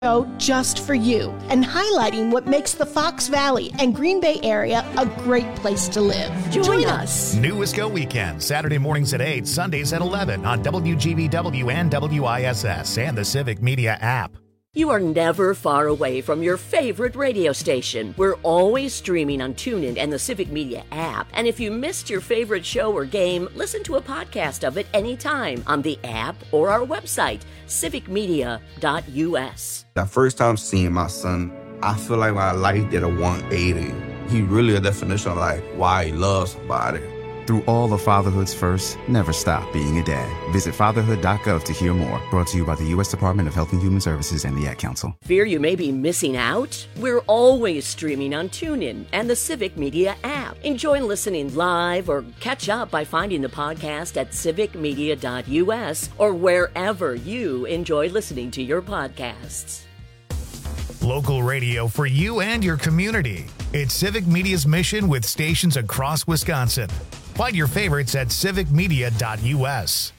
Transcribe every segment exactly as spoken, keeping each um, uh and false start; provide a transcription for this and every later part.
just for you and highlighting what makes the Fox Valley and Green Bay area a great place to live. Join, Join us. New Wisco Weekend, Saturday mornings at eight, Sundays at eleven on W G B W and W I S S and the Civic Media app. You are never far away from your favorite radio station. We're always streaming on TuneIn and the Civic Media app. And if you missed your favorite show or game, listen to a podcast of it anytime on the app or our website, civic media dot U S. The first time seeing my son, I feel like my life did a one eighty. He really a definition of like why he loves somebody. Through all of fatherhood's first, never stop being a dad. Visit fatherhood dot gov to hear more. Brought to you by the U S Department of Health and Human Services and the Ad Council. Fear you may be missing out? We're always streaming on TuneIn and the Civic Media app. Enjoy listening live or catch up by finding the podcast at civic media dot U S or wherever you enjoy listening to your podcasts. Local radio for you and your community. It's Civic Media's mission with stations across Wisconsin. Find your favorites at civic media dot U S.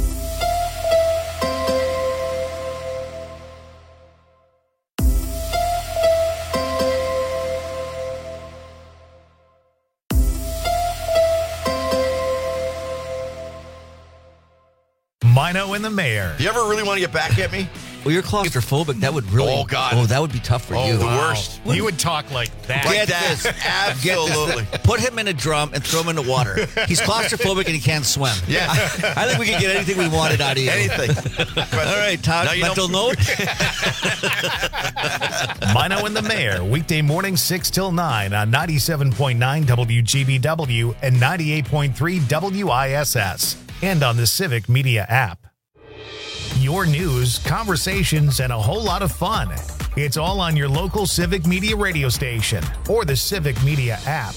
Mino and the Mayor. You ever really want to get back at me? Well, you're claustrophobic. That would really... Oh, God. Oh, that would be tough for oh, you. the worst. You would talk like that. Like Get that. this. Absolutely. Get this. Put him in a drum and throw him in the water. He's claustrophobic and he can't swim. Yeah. I, I think we could get anything we wanted out of you. Anything. All right, Todd, mental note. Mino and the Mayor, weekday morning six till nine on ninety-seven point nine W G B W and ninety-eight point three W I S S and on the Civic Media app. Your news, conversations, and a whole lot of fun. It's all on your local Civic Media radio station or the Civic Media app.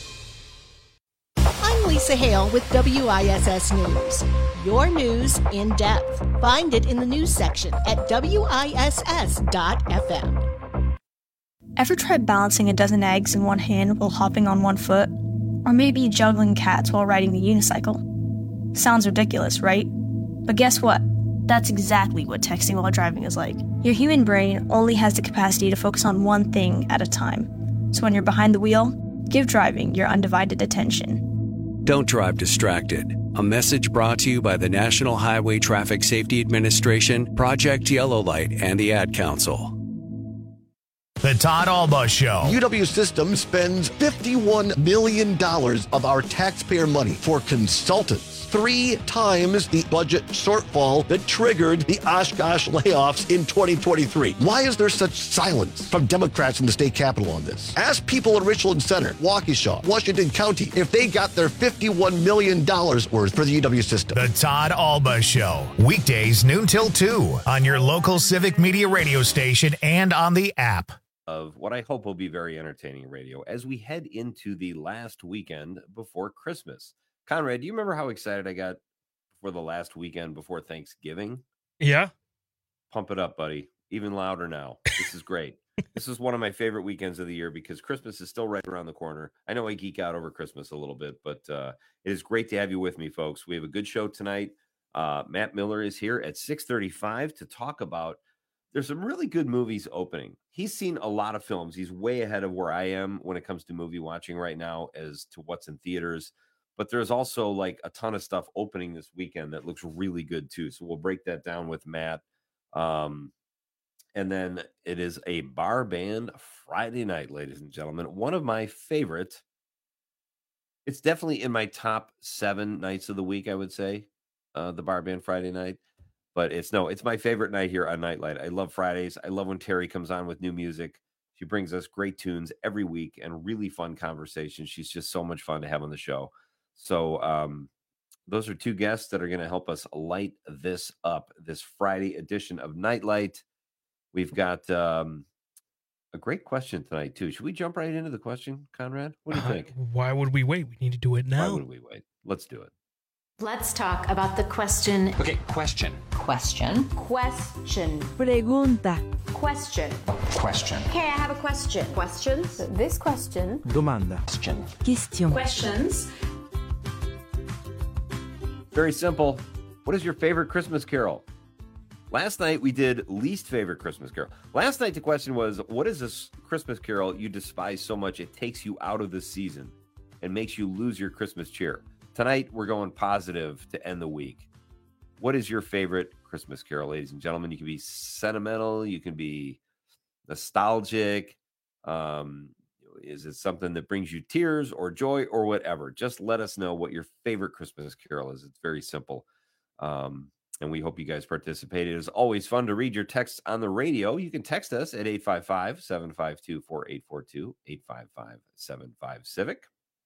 I'm Lisa Hale with W I S S News. Your news in depth. Find it in the news section at W I S S dot F M. Ever tried balancing a dozen eggs in one hand while hopping on one foot? Or maybe juggling cats while riding the unicycle? Sounds ridiculous, right? But guess what? That's exactly what texting while driving is like. Your human brain only has the capacity to focus on one thing at a time. So when you're behind the wheel, give driving your undivided attention. Don't drive distracted. A message brought to you by the National Highway Traffic Safety Administration, Project Yellow Light, and the Ad Council. The Todd Alba Show. U W Systems spends fifty-one million dollars of our taxpayer money for consultants. Three times the budget shortfall that triggered the Oshkosh layoffs in twenty twenty-three. Why is there such silence from Democrats in the state capitol on this? Ask people in Richland Center, Waukesha, Washington County, if they got their fifty-one million dollars worth for the U W system. The Todd Alba Show. Weekdays noon till two on your local Civic Media radio station and on the app. Of what I hope will be very entertaining radio as we head into the last weekend before Christmas. Conrad, do you remember how excited I got for the last weekend before Thanksgiving? Yeah. Pump it up, buddy. Even louder now. This is great. This is one of my favorite weekends of the year because Christmas is still right around the corner. I know I geek out over Christmas a little bit, but uh, it is great to have you with me, folks. We have a good show tonight. Uh, Matt Miller is here at six thirty-five to talk about there's some really good movies opening. He's seen a lot of films. He's way ahead of where I am when it comes to movie watching right now as to what's in theaters. But there's also like a ton of stuff opening this weekend that looks really good too. So we'll break that down with Matt. Um, and then it is a bar band Friday night, ladies and gentlemen. One of my favorite. It's definitely in my top seven nights of the week, I would say, uh, the bar band Friday night. But it's no, it's my favorite night here on Nightlight. I love Fridays. I love when Terry comes on with new music. She brings us great tunes every week and really fun conversations. She's just so much fun to have on the show. So um, those are two guests that are going to help us light this up, this Friday edition of Nightlight. We've got um, a great question tonight, too. Should we jump right into the question, Conrad? What do you uh, think? Why would we wait? We need to do it now. Why would we wait? Let's do it. Let's talk about the question. Okay, question. Question. Question. Pregunta. Question. Question. Okay, I have a question. Questions? This question. Domanda. Question. Question. Questions. Very simple. What is your favorite Christmas carol? Last night we did least favorite Christmas carol. Last night the question was, what is this Christmas carol you despise so much it takes you out of the season and makes you lose your Christmas cheer? Tonight we're going positive to end the week. What is your favorite Christmas carol, ladies and gentlemen? You can be sentimental, you can be nostalgic. Um, is it something that brings you tears or joy or whatever? Just let us know what your favorite Christmas carol is. It's very simple. Um, And we hope you guys participate. It is always fun to read your texts on the radio. You can text us at eight five five, seven five two, four eight four two, eight five five, seven five, Civic.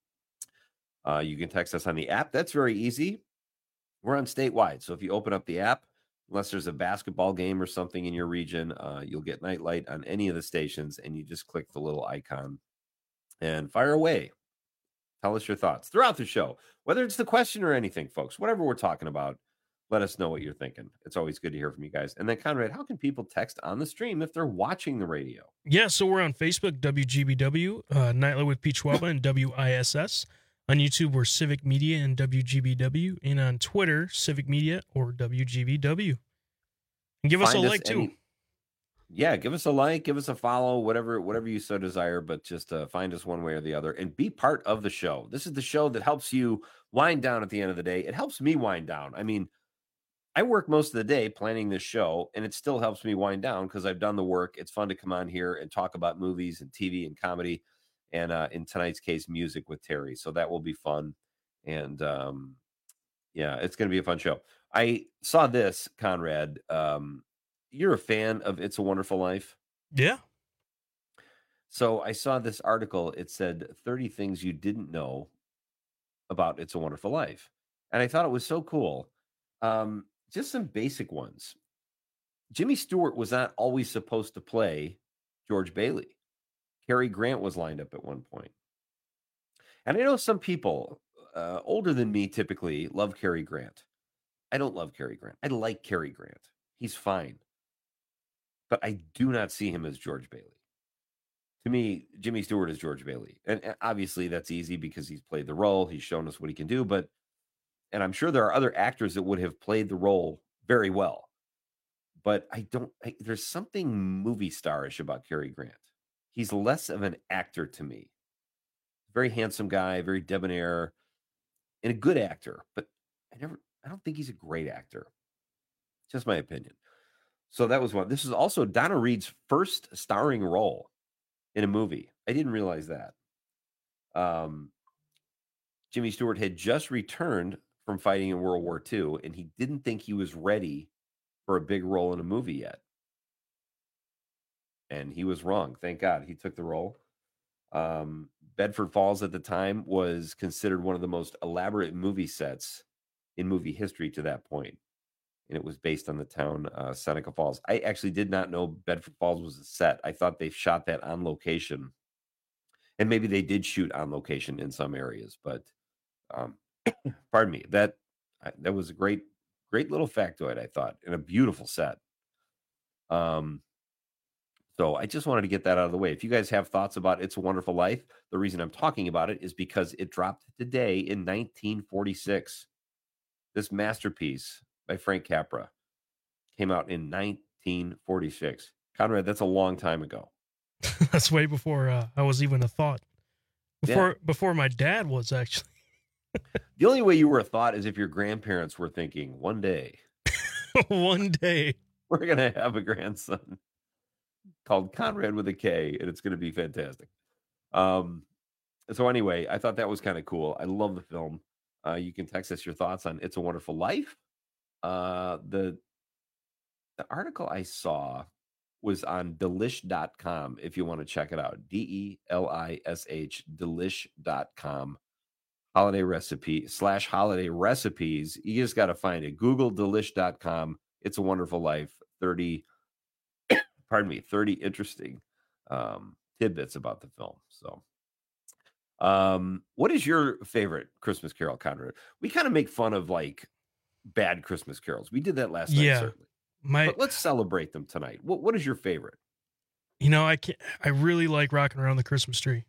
Uh, you can text us on the app. That's very easy. We're on statewide. So if you open up the app, unless there's a basketball game or something in your region, uh, you'll get Nightlight on any of the stations, and you just click the little icon and fire away. Tell us your thoughts throughout the show, whether it's the question or anything, folks, whatever we're talking about. Let us know what you're thinking. It's always good to hear from you guys. And then, Conrad, how can people text on the stream if they're watching the radio? Yeah, so we're on Facebook, W G B W, uh, Nightlight with Pete Schwalba and W I S S. On YouTube, we're Civic Media and W G B W. And on Twitter, Civic Media or W G B W. And give us Find a us like, too. any- Yeah, give us a like, give us a follow, whatever whatever you so desire, but just uh, find us one way or the other and be part of the show. This is the show that helps you wind down at the end of the day. It helps me wind down. I mean, I work most of the day planning this show, and it still helps me wind down because I've done the work. It's fun to come on here and talk about movies and T V and comedy, and uh, in tonight's case, music with Terry. So that will be fun. And um, yeah, it's going to be a fun show. I saw this, Conrad. Um, you're a fan of It's a Wonderful Life? Yeah. So I saw this article. It said thirty things you didn't know about It's a Wonderful Life. And I thought it was so cool. Um, just some basic ones. Jimmy Stewart was not always supposed to play George Bailey. Cary Grant was lined up at one point. And I know some people uh, older than me typically love Cary Grant. I don't love Cary Grant. I like Cary Grant. He's fine. But I do not see him as George Bailey. To me, Jimmy Stewart is George Bailey. And obviously that's easy because he's played the role. He's shown us what he can do. But, and I'm sure there are other actors that would have played the role very well. But I don't, I, there's something movie starish about Cary Grant. He's less of an actor to me. Very handsome guy, very debonair, and a good actor. But I never, I don't think he's a great actor. Just my opinion. So that was one. This is also Donna Reed's first starring role in a movie. I didn't realize that. Um, Jimmy Stewart had just returned from fighting in World War Two, and he didn't think he was ready for a big role in a movie yet. And he was wrong. Thank God he took the role. Um, Bedford Falls at the time was considered one of the most elaborate movie sets in movie history to that point. And it was based on the town uh, Seneca Falls. I actually did not know Bedford Falls was a set. I thought they shot that on location. And maybe they did shoot on location in some areas. But, um, pardon me, that that was a great, great little factoid, I thought, and a beautiful set. Um, so I just wanted to get that out of the way. If you guys have thoughts about It's a Wonderful Life, the reason I'm talking about it is because it dropped today in nineteen forty-six. This masterpiece by Frank Capra came out in nineteen forty-six. Conrad, that's a long time ago. That's way before uh, I was even a thought. Before Yeah. before my dad was, actually. The only way you were a thought is if your grandparents were thinking, one day, one day, we're going to have a grandson called Conrad with a K, and it's going to be fantastic. Um, so anyway, I thought that was kind of cool. I love the film. Uh, you can text us your thoughts on It's a Wonderful Life. Uh, the the article I saw was on delish dot com if you want to check it out. D E L I S H, delish dot com. Holiday recipe slash holiday recipes. You just got to find it. Google delish dot com. It's a Wonderful Life. thirty, pardon me, thirty interesting um, tidbits about the film. So, um, what is your favorite Christmas carol, Conrad? We kind of make fun of like bad Christmas carols. We did that last night, Yeah. certainly. My, But let's celebrate them tonight. What What is your favorite? you know, I can't, I really like Rocking Around the Christmas Tree.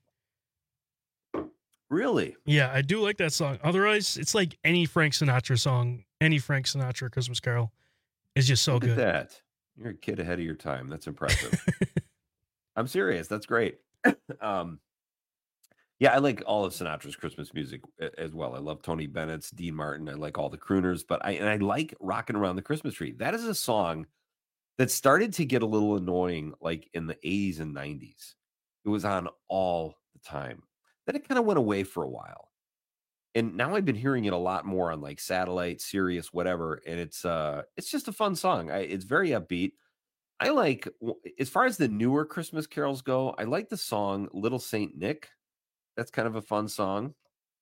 Really? Yeah, I do like that song. Otherwise, it's like any Frank Sinatra song, any Frank Sinatra Christmas carol. It's just so Look good. at that. You're a kid ahead of your time. That's impressive. I'm serious. That's great. um, yeah, I like all of Sinatra's Christmas music as well. I love Tony Bennett's, Dean Martin. I like all the crooners, but I and I like Rockin' Around the Christmas Tree. That is a song that started to get a little annoying like in the eighties and nineties. It was on all the time. Then it kind of went away for a while. And now I've been hearing it a lot more on like satellite, Sirius, whatever. And it's uh it's just a fun song. I, it's very upbeat. I like, as far as the newer Christmas carols go, I like the song Little Saint Nick. That's kind of a fun song.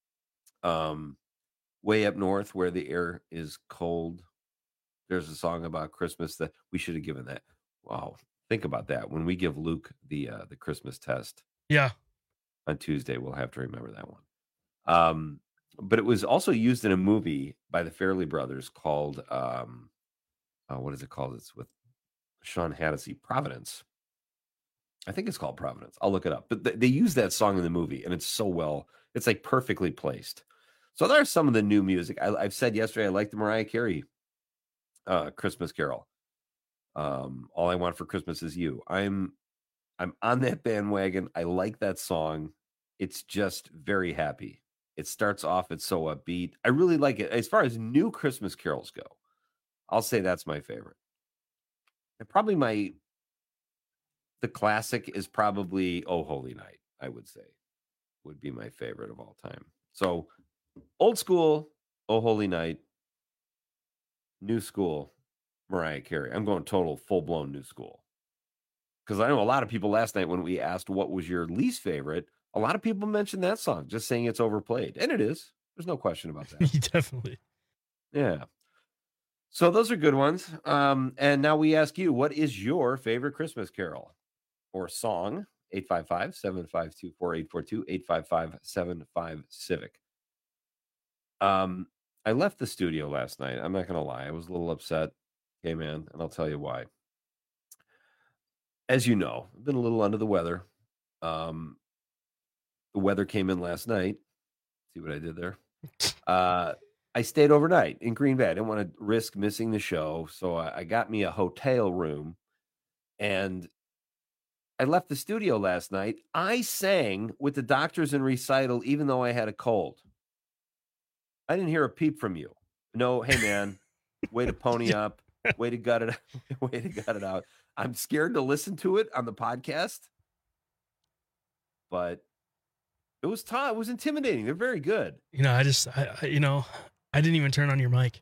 Um, Way Up North Where the Air is Cold. There's a song about Christmas that we should have given that. Wow. Think about that. When we give Luke the uh, the Christmas test. Yeah. On Tuesday, we'll have to remember that one. Um, but it was also used in a movie by the Farrelly brothers called, um, uh, what is it called? It's with Sean Hannity, Providence. I think it's called Providence. I'll look it up. But th- they use that song in the movie, and it's so well, it's like perfectly placed. So there's some of the new music. I, I've said yesterday I like the Mariah Carey uh, Christmas Carol. Um, All I Want for Christmas Is You. I'm I'm on that bandwagon. I like that song. It's just very happy. It starts off, it's so upbeat. I really like it. As far as new Christmas carols go, I'll say that's my favorite. And probably my, the classic is probably Oh Holy Night, I would say, would be my favorite of all time. So old school, Oh Holy Night, new school, Mariah Carey. I'm going total full-blown new school. Because I know a lot of people last night when we asked what was your least favorite, a lot of people mentioned that song, just saying it's overplayed. And it is. There's no question about that. Definitely. Yeah. So those are good ones. Um, and now we ask you, what is your favorite Christmas carol or song? eight five five, seven five two, four eight four two, eight five five, seven five Civic. Um, I left the studio last night. I'm not going to lie. I was a little upset. Okay, man. And I'll tell you why. As you know, I've been a little under the weather. Um, the weather came in last night. See what I did there? Uh, I stayed overnight in Green Bay. I didn't want to risk missing the show. So I, I got me a hotel room and I left the studio last night. I sang with the Doctors in Recital, even though I had a cold. I didn't hear a peep from you. No, hey man, way to pony up, way to gut it, way to gut it out. I'm scared to listen to it on the podcast, but it was tough. It was intimidating. They're very good. You know, I just, I, I, you know, I didn't even turn on your mic.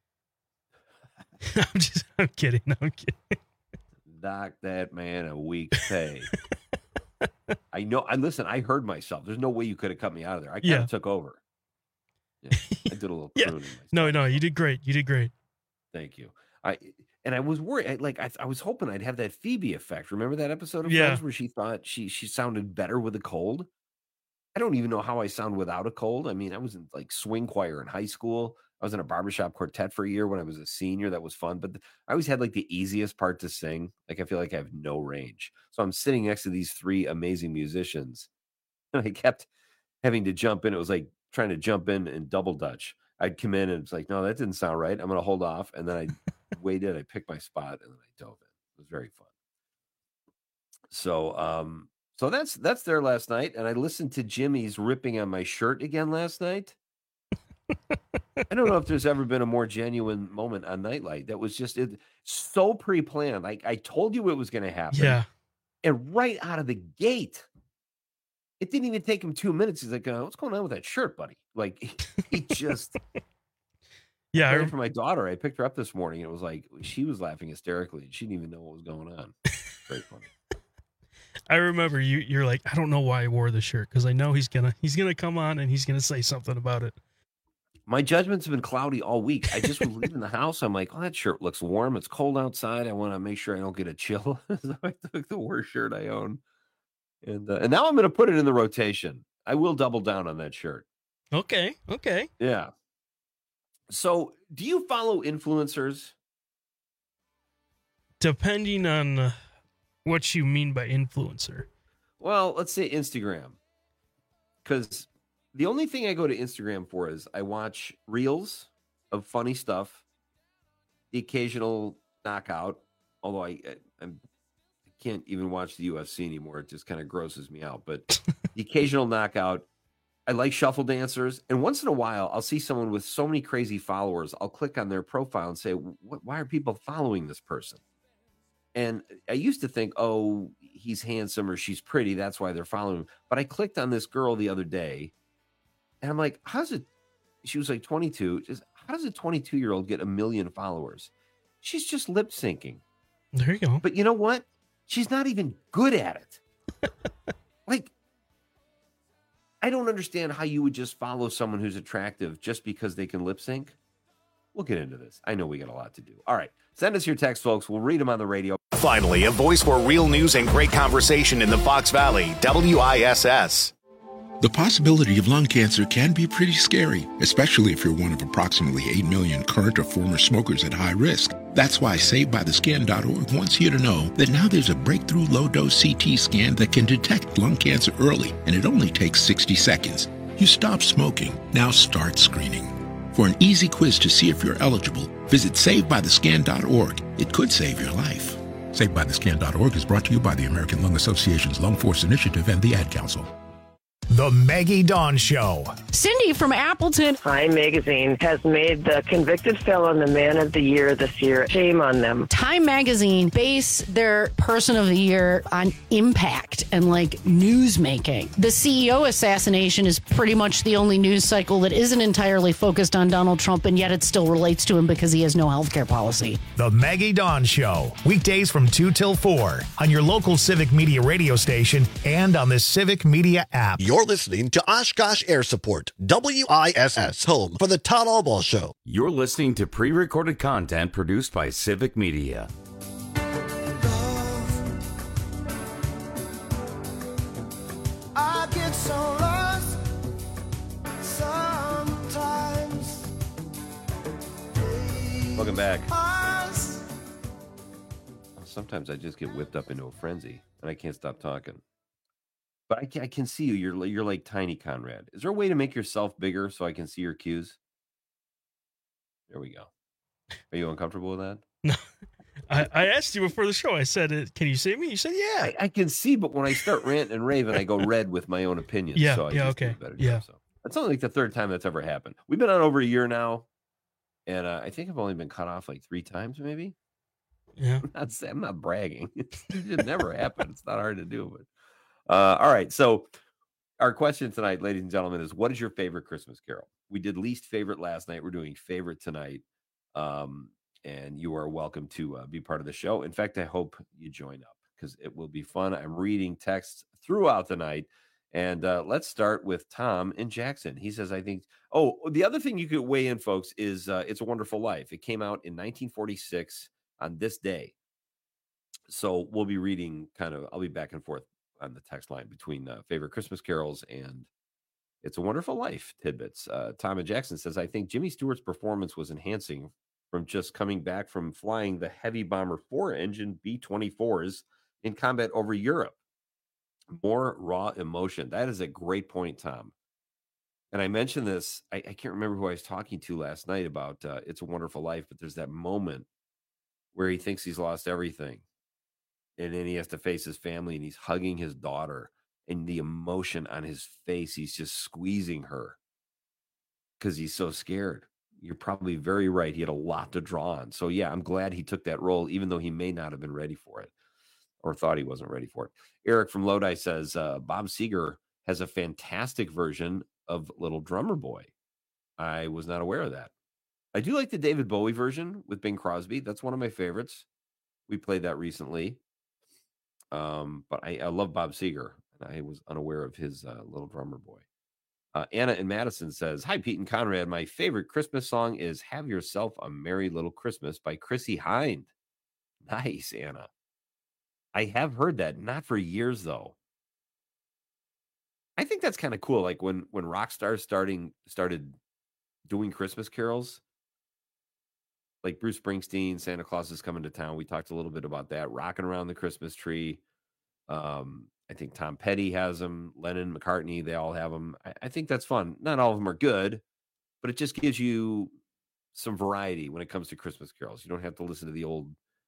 I'm just, I'm kidding. I'm kidding. Dock that man a week's pay. I know. I listen. I heard myself. There's no way you could have cut me out of there. I kind Yeah. of took over. Yeah, I did a little Yeah. pruning. No, no, you did great. You did great. Thank you. I and I was worried. I, like I, I was hoping I'd have that Phoebe effect. Remember that episode of Yeah. Friends where she thought she she sounded better with a cold? I don't even know how I sound without a cold. I mean, I was in like swing choir in high school. I was in a barbershop quartet for a year when I was a senior. That was fun. But I always had like the easiest part to sing. Like I feel like I have no range. So I'm sitting next to these three amazing musicians. And I kept having to jump in. It was like trying to jump in and double dutch. I'd come in and it's like, no, that didn't sound right. I'm going to hold off. And then I waited. I picked my spot and then I dove in. It was very fun. So, um, so that's that's there last night. And I listened to Jimmy's ripping on my shirt again last night. I don't know if there's ever been a more genuine moment on Nightlight. That was just it, so pre-planned. Like I told you it was going to happen. Yeah. And right out of the gate, it didn't even take him two minutes. He's like, uh, what's going on with that shirt, buddy? Like he, he just, yeah. I I, heard from my daughter. I picked her up this morning. And it was like, she was laughing hysterically. She didn't even know what was going on. Very funny. I remember you, you're like, I don't know why I wore the shirt. Cause I know he's going to, he's going to come on and he's going to say something about it. My judgments have been cloudy all week. I just was leaving the house. I'm like, oh, that shirt looks warm. It's cold outside. I want to make sure I don't get a chill. So I took the worst shirt I own. And uh, and now I'm going to put it in the rotation. I will double down on that shirt. Okay. Okay. Yeah. So do you follow influencers? Depending on uh, what you mean by influencer. Well, let's say Instagram. Because the only thing I go to Instagram for is I watch reels of funny stuff, the occasional knockout, although I, I I'm I can't even watch the U F C anymore. It just kind of grosses me out. But the occasional knockout. I like shuffle dancers, and once in a while, I'll see someone with so many crazy followers. I'll click on their profile and say, "Why are people following this person?" And I used to think, "Oh, he's handsome or she's pretty, that's why they're following him." But I clicked on this girl the other day, and I'm like, "How's it?" She was like twenty-two. Just how does a twenty-two-year-old get a million followers? She's just lip syncing. There you go. But you know what? She's not even good at it. Like. I don't understand how you would just follow someone who's attractive just because they can lip sync. We'll get into this. I know we got a lot to do. All right. Send us your text, folks. We'll read them on the radio. Finally, a voice for real news and great conversation in the Fox Valley, W I S S. The possibility of lung cancer can be pretty scary, especially if you're one of approximately eight million current or former smokers at high risk. That's why Saved By The Skin dot org wants you to know that now there's a breakthrough low-dose C T scan that can detect lung cancer early, and it only takes sixty seconds. You stop smoking, now start screening. For an easy quiz to see if you're eligible, visit Saved By The Skin dot org. It could save your life. Saved By The Skin dot org is brought to you by the American Lung Association's Lung Force Initiative and the Ad Council. The Maggie Dawn Show. Cindy from Appleton. Time Magazine has made the convicted felon the man of the year this year. Shame on them. Time Magazine base their person of the year on impact and like news making. The C E O assassination is pretty much the only news cycle that isn't entirely focused on Donald Trump, and yet it still relates to him because he has no health care policy. The Maggie Dawn Show. Weekdays from two till four on your local Civic Media radio station and on the Civic Media app. You're listening to Oshkosh Air Support, W I S S, home for the Todd Albaugh Show. You're listening to pre-recorded content produced by Civic Media. I get so lost sometimes. Welcome back. Sometimes I just get whipped up into a frenzy and I can't stop talking. But I can, I can see you. You're you're like tiny Conrad. Is there a way to make yourself bigger so I can see your cues? There we go. Are you uncomfortable with that? No. I, I asked you before the show. I said, "Can you see me?" You said, "Yeah." I, I can see, but when I start ranting and raving, I go red with my own opinions. Yeah, so I yeah, just do okay. a better Yeah. job, so. That's only like the third time that's ever happened. We've been on over a year now, and uh, I think I've only been cut off like three times, maybe. Yeah. I'm not, I'm not bragging. It just never happened. It's not hard to do, but. Uh, all right. So our question tonight, ladies and gentlemen, is what is your favorite Christmas carol? We did least favorite last night. We're doing favorite tonight. Um, and you are welcome to uh, be part of the show. In fact, I hope you join up because it will be fun. I'm reading texts throughout the night. And uh, let's start with Tom in Jackson. He says, I think, oh, the other thing you could weigh in, folks, is uh, It's a Wonderful Life. It came out in nineteen forty-six on this day. So we'll be reading kind of, I'll be back and forth on the text line between uh, favorite Christmas carols and It's a Wonderful Life tidbits. Uh, Tom and Jackson says, I think Jimmy Stewart's performance was enhancing from just coming back from flying the heavy bomber four engine B twenty-fours in combat over Europe. More raw emotion. That is a great point, Tom. And I mentioned this, I, I can't remember who I was talking to last night about uh, It's a Wonderful Life, but there's that moment where he thinks he's lost everything. And then he has to face his family and he's hugging his daughter and the emotion on his face. He's just squeezing her because he's so scared. You're probably very right. He had a lot to draw on. So yeah, I'm glad he took that role, even though he may not have been ready for it or thought he wasn't ready for it. Eric from Lodi says, uh, Bob Seger has a fantastic version of Little Drummer Boy. I was not aware of that. I do like the David Bowie version with Bing Crosby. That's one of my favorites. We played that recently. Um, but I, I love Bob Seger, and I was unaware of his uh, Little Drummer Boy. Uh, Anna in Madison says, hi, Pete and Conrad. My favorite Christmas song is Have Yourself a Merry Little Christmas by Chrissy Hind. Nice, Anna. I have heard that, not for years, though. I think that's kind of cool. Like when, when rock stars starting, started doing Christmas carols, like Bruce Springsteen, Santa Claus is Coming to Town. We talked a little bit about that. Rocking Around the Christmas Tree. Um, I think Tom Petty has them. Lennon, McCartney, they all have them. I, I think that's fun. Not all of them are good, but it just gives you some variety when it comes to Christmas carols. You don't have to listen to the old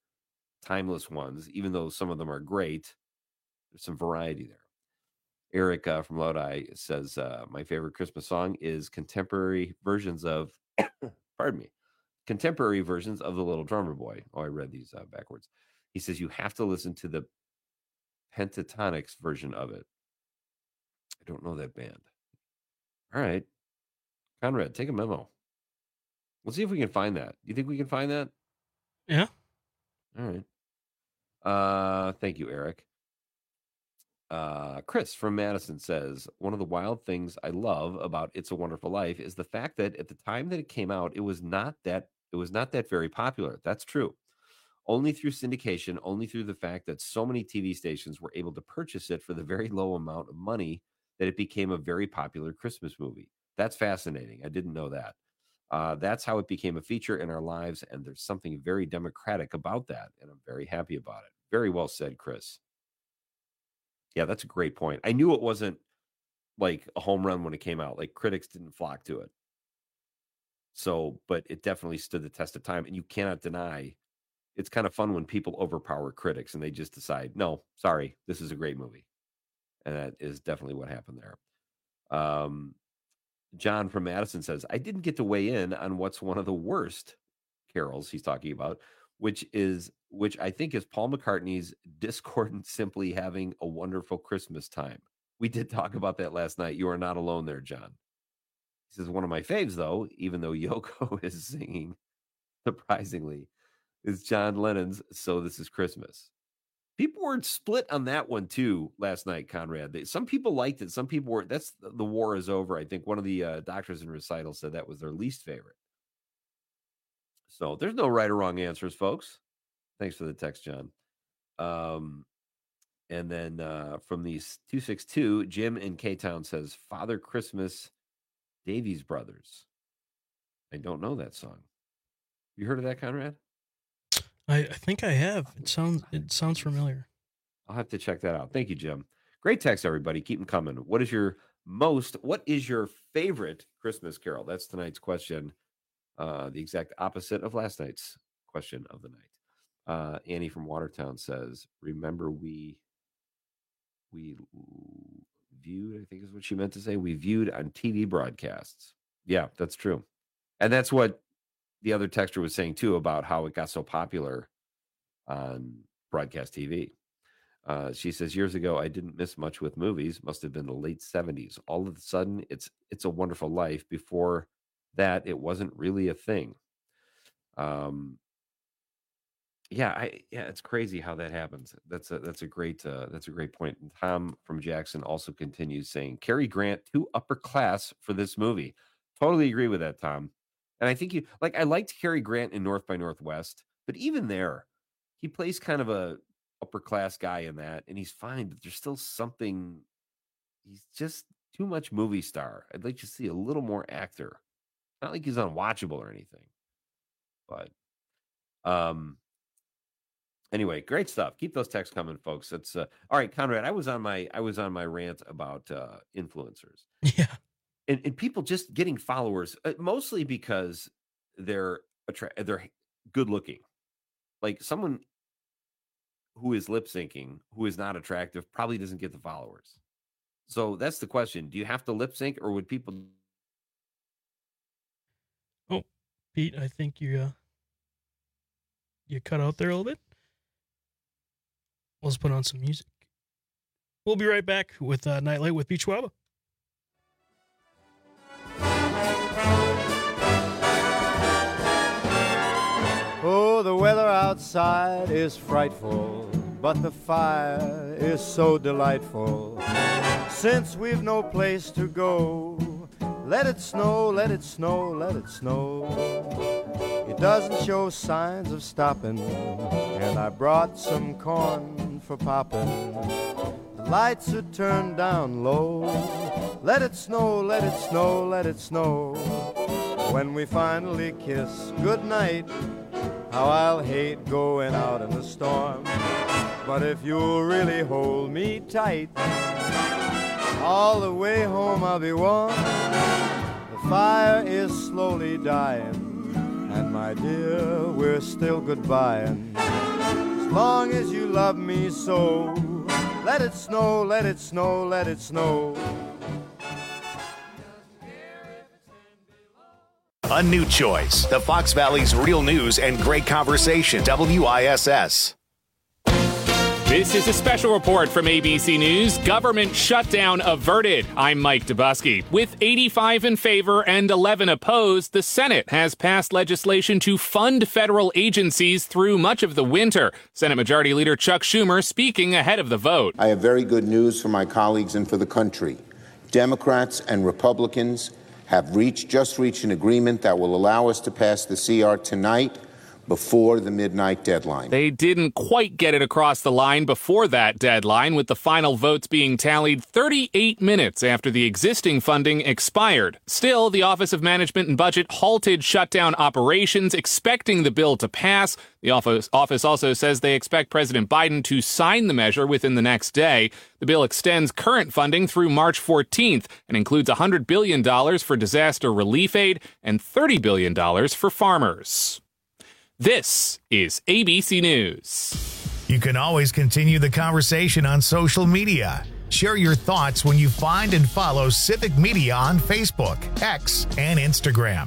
timeless ones, even though some of them are great. There's some variety there. Eric uh, from Lodi says, uh, my favorite Christmas song is contemporary versions of, pardon me, contemporary versions of The Little Drummer Boy. Oh, I read these uh, backwards. He says, you have to listen to the Pentatonix version of it. I don't know that band. All right. Conrad, take a memo. Let's see if we can find that. You think we can find that? Yeah. All right. Uh, thank you, Eric. Uh, Chris from Madison says, one of the wild things I love about It's a Wonderful Life is the fact that at the time that it came out, it was not that it was not that very popular. That's true. Only through syndication, only through the fact that so many T V stations were able to purchase it for the very low amount of money that it became a very popular Christmas movie. That's fascinating. I didn't know that. Uh, that's how it became a feature in our lives, and there's something very democratic about that, and I'm very happy about it. Very well said, Chris. Yeah, that's a great point. I knew it wasn't like a home run when it came out. Like, critics didn't flock to it. So, but it definitely stood the test of time, and you cannot deny it's kind of fun when people overpower critics and they just decide, no, sorry, this is a great movie. And that is definitely what happened there. Um, John from Madison says, I didn't get to weigh in on what's one of the worst carols he's talking about, which is, which I think is Paul McCartney's Discordant Simply Having a Wonderful Christmas Time. We did talk about that last night. You are not alone there, John. He says, one of my faves, though, even though Yoko is singing, surprisingly, is John Lennon's So This Is Christmas. People were split on that one, too, last night, Conrad. They, some people liked it. Some people were, that's The War Is Over. I think one of the uh, doctors in recital said that was their least favorite. So there's no right or wrong answers, folks. Thanks for the text, John. Um, and then uh, from the two six two, Jim in K-Town says, Father Christmas, Davies Brothers. I don't know that song. You heard of that, Conrad? I, I think I have. It sounds it sounds familiar. I'll have to check that out. Thank you, Jim. Great text, everybody. Keep them coming. What is your most, what is your favorite Christmas carol? That's tonight's question. Uh, the exact opposite of last night's question of the night. Uh, Annie from Watertown says, remember we, we viewed, I think is what she meant to say. We viewed on T V broadcasts. Yeah, that's true. And that's what the other texter was saying too, about how it got so popular on broadcast T V. Uh, she says, years ago, I didn't miss much with movies. Must have been the late seventies. All of a sudden, it's It's a Wonderful Life. Before that, it wasn't really a thing. Um, yeah, I yeah, it's crazy how that happens. That's a that's a great uh, that's a great point. And Tom from Jackson also continues saying, Cary Grant too upper class for this movie. Totally agree with that, Tom. And I think you like I liked Cary Grant in North by Northwest, but even there, he plays kind of a upper class guy in that, and he's fine, but there's still something. He's just too much movie star. I'd like to see a little more actor. Not like he's unwatchable or anything. But um anyway, great stuff. Keep those texts coming, folks. That's uh, all right, Conrad. I was on my I was on my rant about uh influencers. Yeah. And, and people just getting followers, uh, mostly because they're attra- they're good looking. Like someone who is lip syncing, who is not attractive, probably doesn't get the followers. So that's the question. Do you have to lip sync, or would people? Oh, Pete, I think you uh, you cut out there a little bit. Let's put on some music. We'll be right back with uh, Nightlight with Pete Schwaba. Oh, the weather outside is frightful, but the fire is so delightful. Since we've no place to go, let it snow, let it snow, let it snow. It doesn't show signs of stopping, and I brought some corn for popping. The lights are turned down low. Let it snow, let it snow, let it snow. When we finally kiss goodnight, how I'll hate going out in the storm. But if you'll really hold me tight, all the way home I'll be warm. The fire is slowly dying, and my dear, we're still goodbying. long as you love me so. Let it snow, let it snow, let it snow. A new choice. The Fox Valley's real news and great conversation. W I S S. This is a special report from A B C News. Government shutdown averted. I'm Mike Dubusky. With eighty-five in favor and eleven opposed, the Senate has passed legislation to fund federal agencies through much of the winter. Senate Majority Leader Chuck Schumer speaking ahead of the vote. I have very good news for my colleagues and for the country. Democrats and Republicans have reached, just reached an agreement that will allow us to pass the C R tonight before the midnight deadline. They didn't quite get it across the line before that deadline, with the final votes being tallied thirty-eight minutes after the existing funding expired. Still, the Office of Management and Budget halted shutdown operations, expecting the bill to pass. The office, office also says they expect President Biden to sign the measure within the next day. The bill extends current funding through March fourteenth and includes one hundred billion dollars for disaster relief aid and thirty billion dollars for farmers. This is A B C News. You can always continue the conversation on social media. Share your thoughts when you find and follow Civic Media on Facebook, X, and Instagram.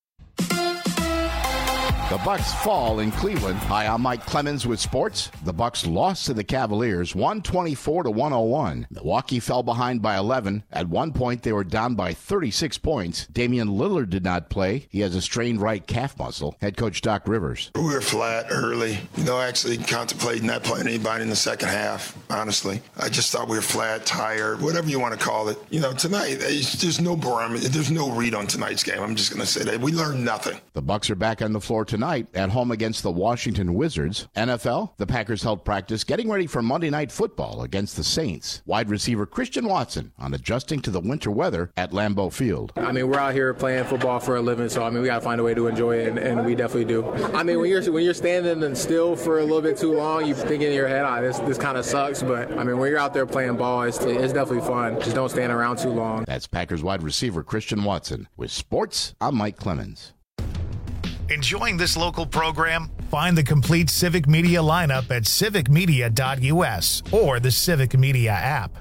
The Bucks fall in Cleveland. Hi, I'm Mike Clemens with sports. The Bucks lost to the Cavaliers one twenty-four to one oh one. Milwaukee fell behind by eleven. At one point, they were down by thirty-six points. Damian Lillard did not play. He has a strained right calf muscle. Head coach Doc Rivers. We were flat early. You know, actually contemplating not playing anybody in the second half, honestly. I just thought we were flat, tired, whatever you want to call it. You know, tonight, there's no barometer. There's no read on tonight's game. I'm just going to say that. We learned nothing. The Bucks are back on the floor tonight. Tonight at home against the Washington Wizards. N F L, the Packers held practice getting ready for Monday Night Football against the Saints. Wide receiver Christian Watson on adjusting to the winter weather at Lambeau Field. I mean, we're out here playing football for a living, so I mean, we got to find a way to enjoy it, and, and we definitely do. I mean, when you're when you're standing and still for a little bit too long, you think in your head, oh, this this kind of sucks. But I mean, when you're out there playing ball, it's it's definitely fun. Just don't stand around too long. That's Packers wide receiver Christian Watson. With sports, I'm Mike Clemens. Enjoying this local program? Find the complete Civic Media lineup at civic media dot u s or the Civic Media app.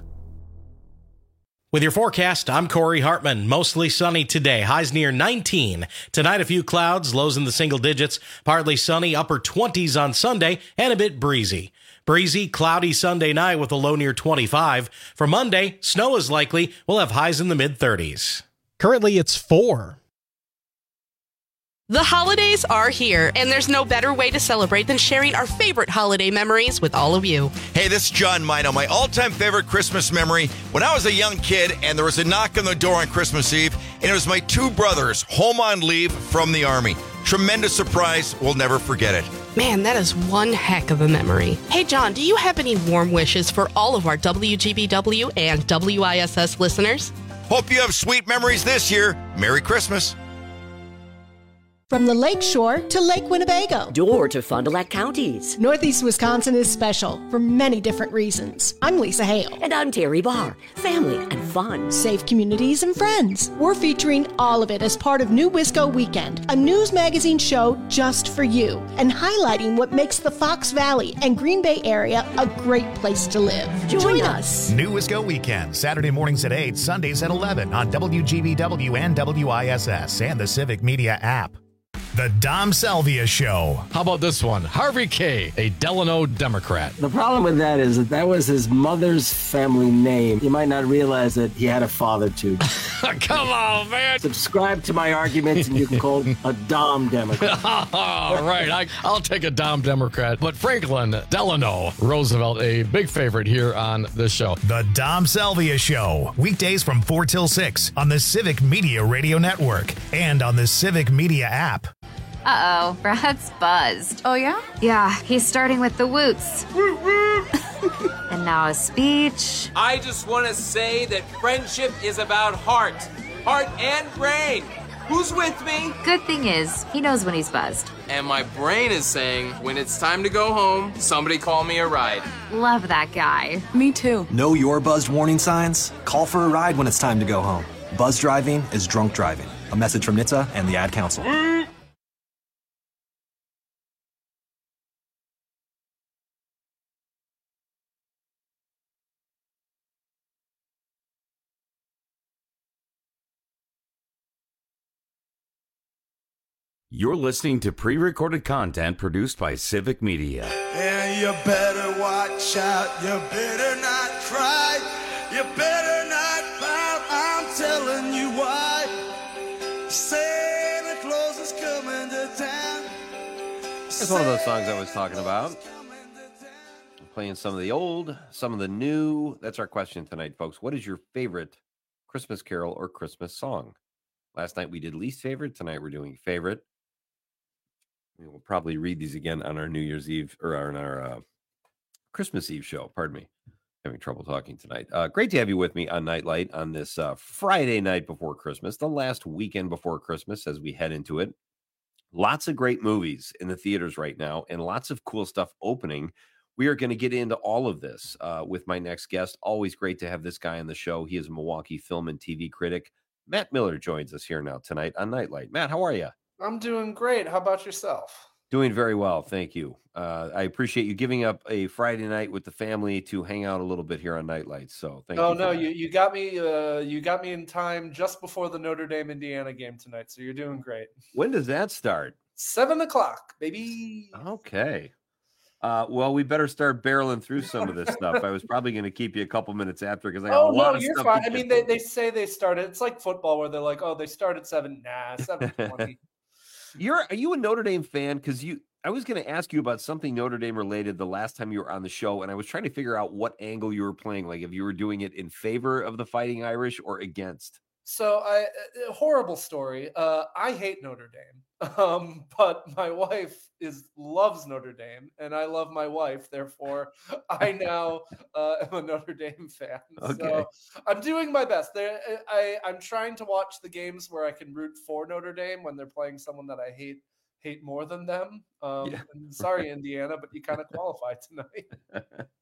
With your forecast, I'm Corey Hartman. Mostly sunny today. Highs near nineteen. Tonight, a few clouds, lows in the single digits. Partly sunny, upper twenties on Sunday, and a bit breezy. Breezy, cloudy Sunday night with a low near twenty-five. For Monday, snow is likely. We'll have highs in the mid-thirties. Currently, it's four. The holidays are here, and there's no better way to celebrate than sharing our favorite holiday memories with all of you. Hey, this is John Mino. My all-time favorite Christmas memory, when I was a young kid and there was a knock on the door on Christmas Eve, and it was my two brothers home on leave from the Army. Tremendous surprise. We'll never forget it. Man, that is one heck of a memory. Hey, John, do you have any warm wishes for all of our W G B W and W I S S listeners? Hope you have sweet memories this year. Merry Christmas. From the Lake Shore to Lake Winnebago. Door to Fond du Lac counties. Northeast Wisconsin is special for many different reasons. I'm Lisa Hale. And I'm Terry Barr. Family and fun. Safe communities and friends. We're featuring all of it as part of New Wisco Weekend, a news magazine show just for you, and highlighting what makes the Fox Valley and Green Bay area a great place to live. Join, Join us. New Wisco Weekend, Saturday mornings at eight, Sundays at eleven on W G B W and W I S S and the Civic Media app. The Dom Salvia Show. How about this one? Harvey K., a Delano Democrat. The problem with that is that that was his mother's family name. You might not realize that he had a father, too. Come on, man. Subscribe to my arguments and you can call him a Dom Democrat. All right, I, I'll take a Dom Democrat. But Franklin Delano Roosevelt, a big favorite here on this show. The Dom Salvia Show. Weekdays from four till six on the Civic Media Radio Network and on the Civic Media app. Uh-oh, Brad's buzzed. Oh, yeah? Yeah, he's starting with the woots. And now a speech. I just want to say that friendship is about heart. Heart and brain. Who's with me? Good thing is, he knows when he's buzzed. And my brain is saying, when it's time to go home, somebody call me a ride. Love that guy. Me too. Know your buzzed warning signs? Call for a ride when it's time to go home. Buzz driving is drunk driving. A message from N H T S A and the Ad Council. You're listening to pre-recorded content produced by Civic Media. And you better watch out, you better not cry, you better not pout, I'm telling you why. Santa Claus is coming to town. It's one of those songs I was talking about. I'm playing some of the old, some of the new. That's our question tonight, folks. What is your favorite Christmas carol or Christmas song? Last night we did least favorite. Tonight we're doing favorite. We will probably read these again on our New Year's Eve or on our uh, Christmas Eve show. Pardon me. Having trouble talking tonight. Uh, great to have you with me on Nightlight on this uh, Friday night before Christmas, the last weekend before Christmas as we head into it. Lots of great movies in the theaters right now and lots of cool stuff opening. We are going to get into all of this uh, with my next guest. Always great to have this guy on the show. He is a Milwaukee film and T V critic. Matt Miller joins us here now tonight on Nightlight. Matt, how are you? I'm doing great. How about yourself? Doing very well, thank you. Uh, I appreciate you giving up a Friday night with the family to hang out a little bit here on Nightlight. So thank oh, you. Oh no, that. you you got me. Uh, you got me in time just before the Notre Dame Indiana game tonight. So you're doing great. When does that start? Seven o'clock, baby. Okay. Uh, well, we better start barreling through some of this stuff. I was probably going to keep you a couple minutes after because I got oh a lot no, of you're stuff. fine. I mean, they, they say they started. It's like football where they're like, oh, they start at seven. Nah, seven twenty. You're are you a Notre Dame fan? Because you, I was going to ask you about something Notre Dame related the last time you were on the show, and I was trying to figure out what angle you were playing. Like if you were doing it in favor of the Fighting Irish or against. So I a horrible story. Uh, I hate Notre Dame, um, but my wife is loves Notre Dame, and I love my wife. Therefore, I now uh, am a Notre Dame fan. Okay. So I'm doing my best. There, I I'm trying to watch the games where I can root for Notre Dame when they're playing someone that I hate hate more than them. Um, Yeah. and sorry, Indiana, but you kind of qualify tonight.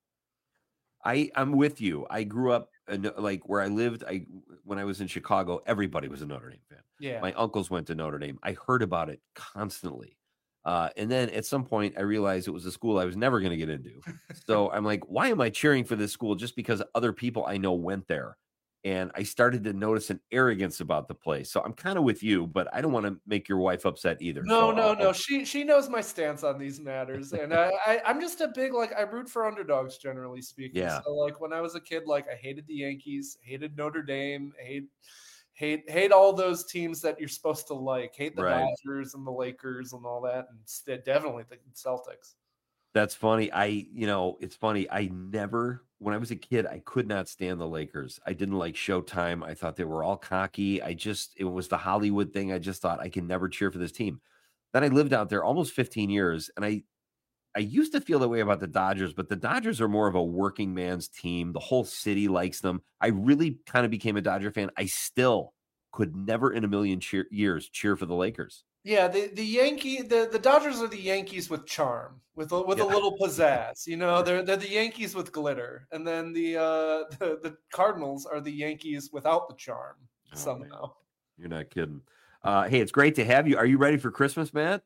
I, I'm with you. I grew up in, like where I lived. I when I was in Chicago, everybody was a Notre Dame fan. Yeah. My uncles went to Notre Dame. I heard about it constantly. Uh, and then at some point, I realized it was a school I was never going to get into. So I'm like, why am I cheering for this school just because other people I know went there? And I started to notice an arrogance about the place. So I'm kind of with you, but I don't want to make your wife upset either. No, so no, I'll, no. She she knows my stance on these matters, and I, I I'm just a big like I root for underdogs generally speaking. Yeah. So like when I was a kid, like I hated the Yankees, hated Notre Dame, hate hate hate all those teams that you're supposed to like, hate the Right. Dodgers and the Lakers and all that, and st- definitely the Celtics. That's funny. I, you know, it's funny. I never, when I was a kid, I could not stand the Lakers. I didn't like Showtime. I thought they were all cocky. I just, it was the Hollywood thing. I just thought I can never cheer for this team. Then I lived out there almost fifteen years, and I, I used to feel that way about the Dodgers, but the Dodgers are more of a working man's team. The whole city likes them. I really kind of became a Dodger fan. I still could never in a million cheer, years cheer for the Lakers. Yeah, the the Yankee the, the Dodgers are the Yankees with charm, with a, with Yeah. a little pizzazz. You know, they're they're the Yankees with glitter, and then the uh the, the Cardinals are the Yankees without the charm Oh, somehow. You're not kidding. Uh, hey, it's great to have you. Are you ready for Christmas, Matt?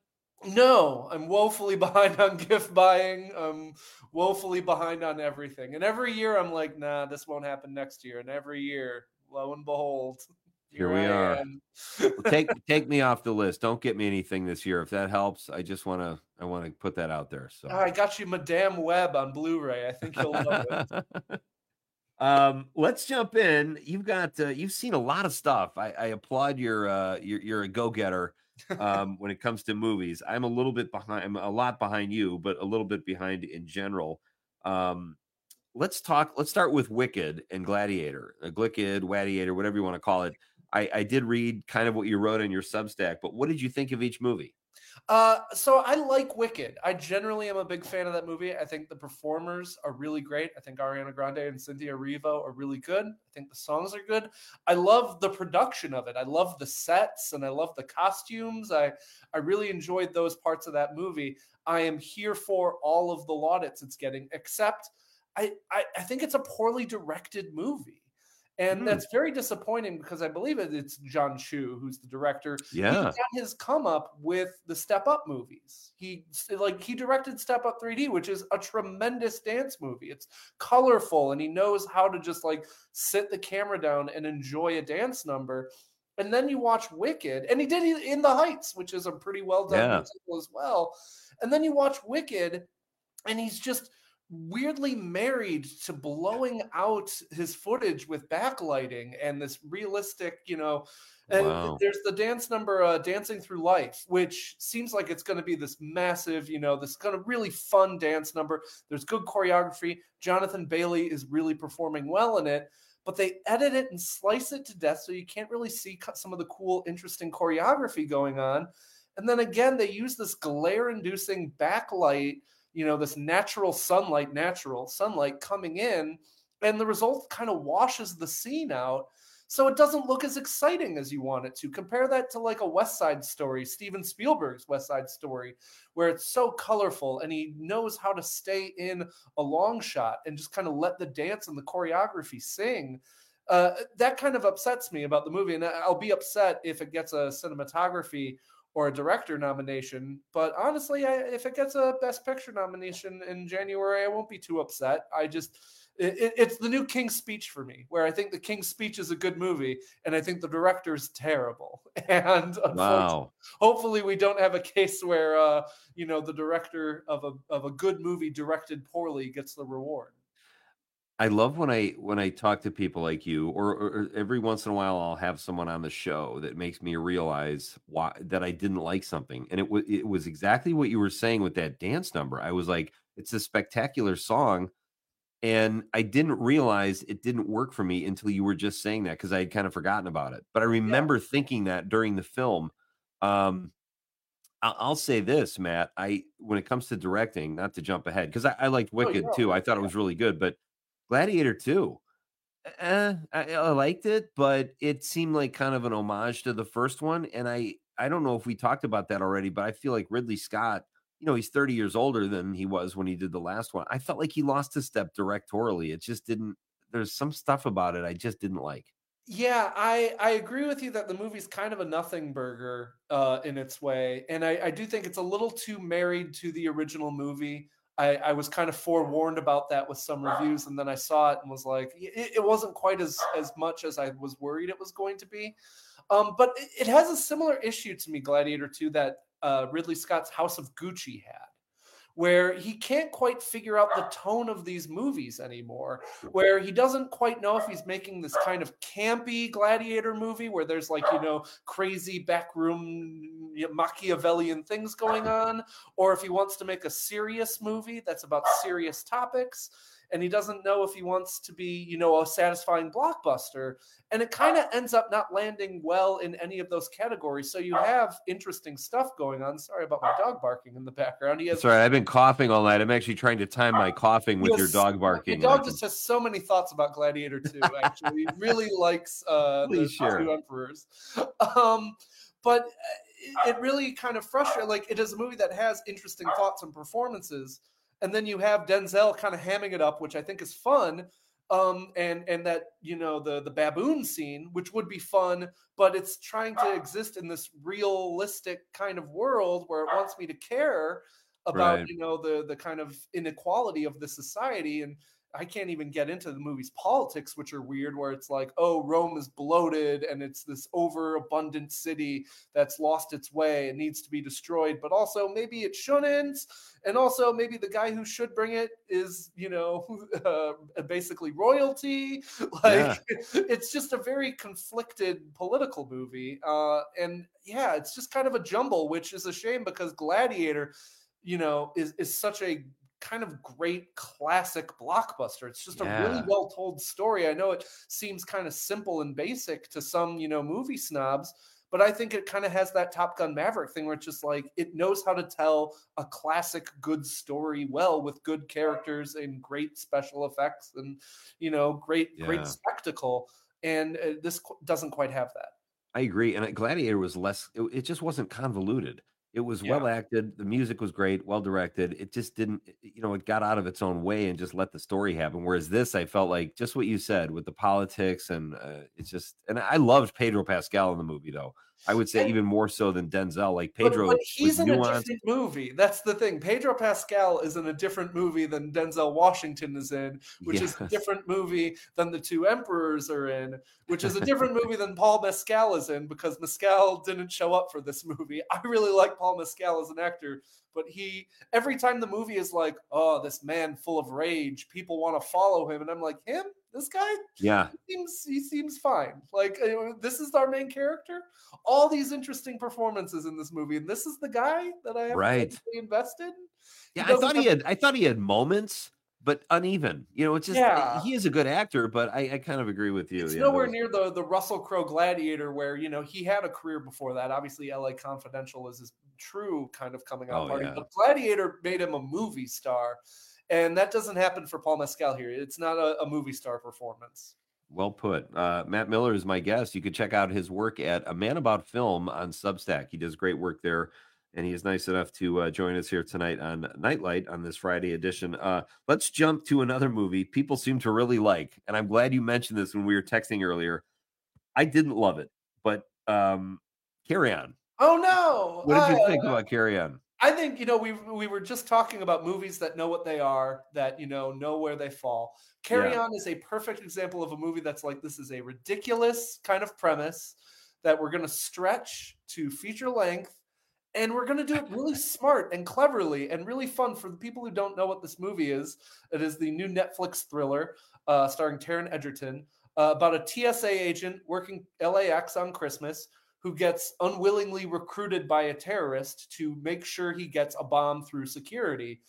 No, I'm woefully behind on gift buying. I'm woefully behind on everything. And every year I'm like, nah, this won't happen next year. And every year, lo and behold, Here we I are. am. Well, take take me off the list. Don't get me anything this year. If that helps, I just want to I want to put that out there. So I got you Madame Web on Blu-ray. I think you'll love it. um, let's jump in. You've got uh, you've seen a lot of stuff. I, I applaud your uh you're, you're a go-getter um when it comes to movies. I'm a little bit behind. I'm a lot behind you, but a little bit behind in general. Um, let's talk. Let's start with Wicked and Gladiator, uh, Glicked, Gladiator, whatever you want to call it. I, I did read kind of what you wrote in your Substack, but what did you think of each movie? Uh, so I like Wicked. I generally am a big fan of that movie. I think the performers are really great. I think Ariana Grande and Cynthia Erivo are really good. I think the songs are good. I love the production of it. I love the sets and I love the costumes. I, I really enjoyed those parts of that movie. I am here for all of the laudits it's getting, except I, I, I think it's a poorly directed movie. And Hmm. that's very disappointing because I believe it, it's John Chu who's the director. Yeah. He got his come up with the Step Up movies. He like he directed Step Up three D, which is a tremendous dance movie. It's colorful and he knows how to just like sit the camera down and enjoy a dance number. And then you watch Wicked, and he did In the Heights, which is a pretty well done Yeah. musical as well. And then you watch Wicked, and he's just weirdly married to blowing out his footage with backlighting and this realistic, you know, and Wow. there's the dance number, uh, Dancing Through Life, which seems like it's going to be this massive, you know, this kind of really fun dance number. There's good choreography. Jonathan Bailey is really performing well in it, but they edit it and slice it to death so you can't really see some of the cool, interesting choreography going on. And then again, they use this glare-inducing backlight, you know, this natural sunlight, natural sunlight coming in, and the result kind of washes the scene out. So it doesn't look as exciting as you want it to. Compare that to like a West Side Story, Steven Spielberg's West Side Story, where it's so colorful and he knows how to stay in a long shot and just kind of let the dance and the choreography sing. Uh, that kind of upsets me about the movie. And I'll be upset if it gets a cinematography or a director nomination. But honestly, I, if it gets a Best Picture nomination in January, I won't be too upset. I just... It, it's the new King's Speech for me, where I think the King's Speech is a good movie, and I think the director's terrible. And Wow. hopefully, we don't have a case where uh, you know the director of a of a good movie directed poorly gets the reward. I love when I when I talk to people like you, or, or, or every once in a while I'll have someone on the show that makes me realize why that I didn't like something, and it was it was exactly what you were saying with that dance number. I was like, it's a spectacular song. And I didn't realize it didn't work for me until you were just saying that, because I had kind of forgotten about it. But I remember yeah. thinking that during the film. Um, I'll, I'll say this, Matt. I when it comes to directing, not to jump ahead, because I, I liked Wicked oh, too. I thought it was really good, but Gladiator two, eh, I, I liked it, but it seemed like kind of an homage to the first one. And I I don't know if we talked about that already, but I feel like Ridley Scott, you know, he's thirty years older than he was when he did the last one. I felt like he lost his step directorially. It just didn't, there's some stuff about it I just didn't like. Yeah, I, I agree with you that the movie's kind of a nothing burger uh, in its way. And I, I do think it's a little too married to the original movie. I, I was kind of forewarned about that with some reviews, and then I saw it and was like, it, it wasn't quite as, as much as I was worried it was going to be. Um, but it, it has a similar issue to me, Gladiator two, that Uh, Ridley Scott's House of Gucci had, where he can't quite figure out the tone of these movies anymore, where he doesn't quite know if he's making this kind of campy gladiator movie where there's like, you know, crazy backroom Machiavellian things going on, or if he wants to make a serious movie that's about serious topics. And he doesn't know if he wants to be, you know, a satisfying blockbuster. And it kind of ends up not landing well in any of those categories. So you have interesting stuff going on. Sorry about my dog barking in the background. He has, That's all right. I've been coughing all night. I'm actually trying to time my coughing with has, your dog barking. My dog just has so many thoughts about Gladiator two, actually. He really likes uh, the sure. two Emperors. Um, but it really kind of frustrates. Like, it is a movie that has interesting thoughts and performances. And then you have Denzel kind of hamming it up, which I think is fun. Um, and and that, you know, the the baboon scene, which would be fun, but it's trying to exist in this realistic kind of world where it wants me to care about, right. you know, the the kind of inequality of the society. And I can't even get into the movie's politics, which are weird, where it's like, oh, Rome is bloated and it's this overabundant city that's lost its way and needs to be destroyed. But also maybe it shouldn't. And also maybe the guy who should bring it is, you know, uh, basically royalty. Like, yeah. It's just a very conflicted political movie. Uh, and yeah, it's just kind of a jumble, which is a shame because Gladiator, you know, is, is such a kind of great classic blockbuster. It's just yeah. a really well told story. I know it seems kind of simple and basic to some, you know, movie snobs, but I think it kind of has that Top Gun Maverick thing where it's just like, it knows how to tell a classic good story well with good characters and great special effects and, you know, great, yeah. great spectacle. And uh, this doesn't quite have that. I agree. And Gladiator was less, it, it just wasn't convoluted. It was yeah. well acted. The music was great, well directed. It just didn't, you know, it got out of its own way and just let the story happen. Whereas this, I felt like just what you said with the politics, and uh, it's just, and I loved Pedro Pascal in the movie though. I would say And- even more so than Denzel. Like But- Pedro but he's was in a nuanced. different movie. That's the thing. Pedro Pascal is in a different movie than Denzel Washington is in, which is a Yes. different movie than The Two Emperors are in, which is a different movie than Paul Mescal is in, because Mescal didn't show up for this movie. I really like Paul Mescal as an actor, but he every time the movie is like, oh, this man full of rage, people want to follow him, and I'm like, him? This guy? Yeah. He seems he seems fine. Like uh, this is our main character. All these interesting performances in this movie, and this is the guy that I have Right. to be invested. Yeah, I doesn't thought he have- had I thought he had moments, but uneven. You know, it's just Yeah. he is a good actor, but I, I kind of agree with you. It's Yeah, nowhere those- near the the Russell Crowe Gladiator, where you know he had a career before that. Obviously, L A Confidential is his true kind of coming out Oh, party, yeah. but Gladiator made him a movie star, and that doesn't happen for Paul Mescal here. It's not a, a movie star performance. Well put. Uh, Matt Miller is my guest. You can check out his work at A Man About Film on Substack. He does great work there, and he is nice enough to uh, join us here tonight on Nightlight on this Friday edition. Uh, let's jump to another movie people seem to really like, and I'm glad you mentioned this when we were texting earlier. I didn't love it, but um, Carry On. Oh no! What did you Uh, think about Carry On? I think, you know, we we were just talking about movies that know what they are, that, you know, know where they fall. Carry Yeah. On is a perfect example of a movie that's like, this is a ridiculous kind of premise that we're going to stretch to feature length, and we're going to do it really smart and cleverly and really fun. For the people who don't know what this movie is, it is the new Netflix thriller uh, starring Taron Egerton uh, about a T S A agent working L A X on Christmas who gets unwillingly recruited by a terrorist to make sure he gets a bomb through security.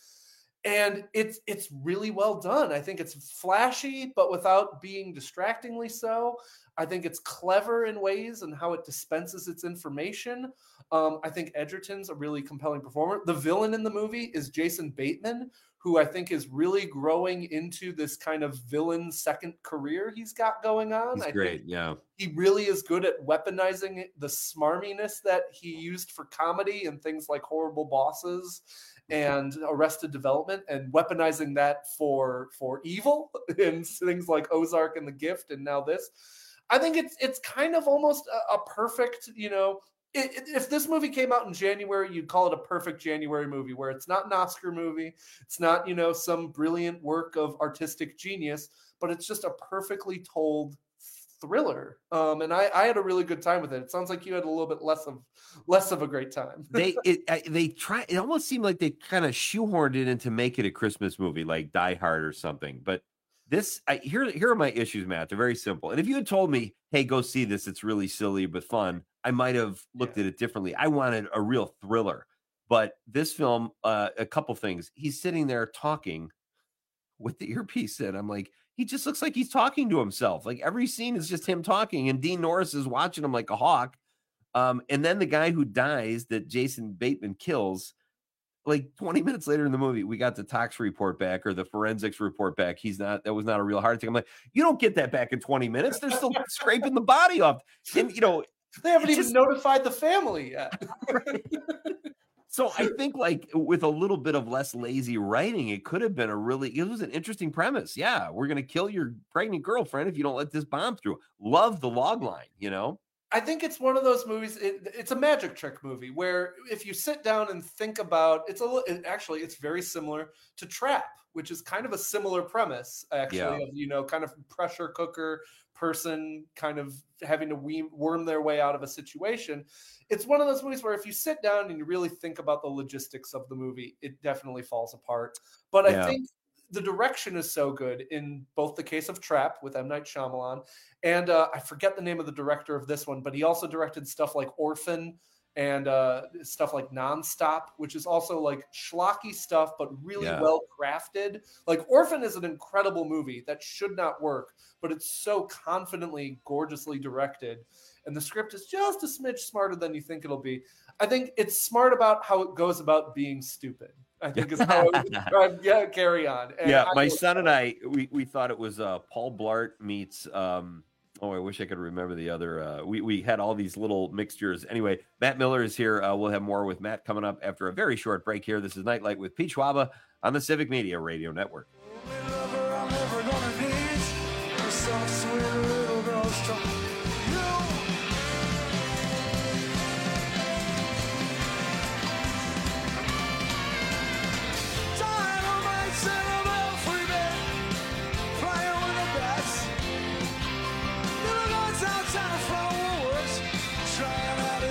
And it's it's really well done. I think it's flashy, but without being distractingly so. I think it's clever in ways and how it dispenses its information. Um, I think Edgerton's a really compelling performer. The villain in the movie is Jason Bateman, who I think is really growing into this kind of villain second career he's got going on. He's I great. think Yeah. he really is good at weaponizing the smarminess that he used for comedy and things like Horrible Bosses and Arrested Development, and weaponizing that for for evil in things like Ozark and The Gift, and now this. I think it's it's kind of almost a, a perfect, you know, it, it- if this movie came out in January, you'd call it a perfect January movie, where it's not an Oscar movie, it's not, you know, some brilliant work of artistic genius, but it's just a perfectly told thriller. Um, and I, I had a really good time with it. It sounds like you had a little bit less of less of a great time. they it I- they try it almost seemed like they kind of shoehorned it in to make it a Christmas movie like Die Hard or something. But this I here here are my issues, Matt. They're very simple. And if you had told me, hey, go see this, it's really silly but fun, I might have looked at it differently. I wanted a real thriller. But this film, uh, a couple things. He's sitting there talking with the earpiece in. I'm like, he just looks like he's talking to himself. Like every scene is just him talking, and Dean Norris is watching him like a hawk. Um, and then the guy who dies that Jason Bateman kills, like twenty minutes later in the movie, we got the tox report back or the forensics report back. He's not, that was not a real heart attack. I'm like, you don't get that back in twenty minutes. They're still scraping the body off. And, you know, They haven't it's even just- notified the family yet. So I think like with a little bit of less lazy writing, it could have been a really, it was an interesting premise. Yeah, we're going to kill your pregnant girlfriend if you don't let this bomb through. Love the log line, you know? I think it's one of those movies. It, it's a magic trick movie where if you sit down and think about, it's a li- it, actually it's very similar to Trap, which is kind of a similar premise. Actually, Yeah. of, you know, kind of pressure cooker person, kind of having to we- worm their way out of a situation. It's one of those movies where if you sit down and you really think about the logistics of the movie, it definitely falls apart. But Yeah. I think the direction is so good in both the case of Trap with M. Night Shyamalan, and uh, I forget the name of the director of this one, but he also directed stuff like Orphan and uh, stuff like Nonstop, which is also like schlocky stuff, but really Yeah. well crafted. Like Orphan is an incredible movie that should not work, but it's so confidently, gorgeously directed. And the script is just a smidge smarter than you think it'll be. I think it's smart about how it goes about being stupid. I think is how I would describe yeah, Carry On. And yeah, I my was- son and I, we, we thought it was uh, Paul Blart meets, um, oh, I wish I could remember the other. Uh, we, we had all these little mixtures. Anyway, Matt Miller is here. Uh, we'll have more with Matt coming up after a very short break here. This is Nightlight with Pete Schwaba on the Civic Media Radio Network.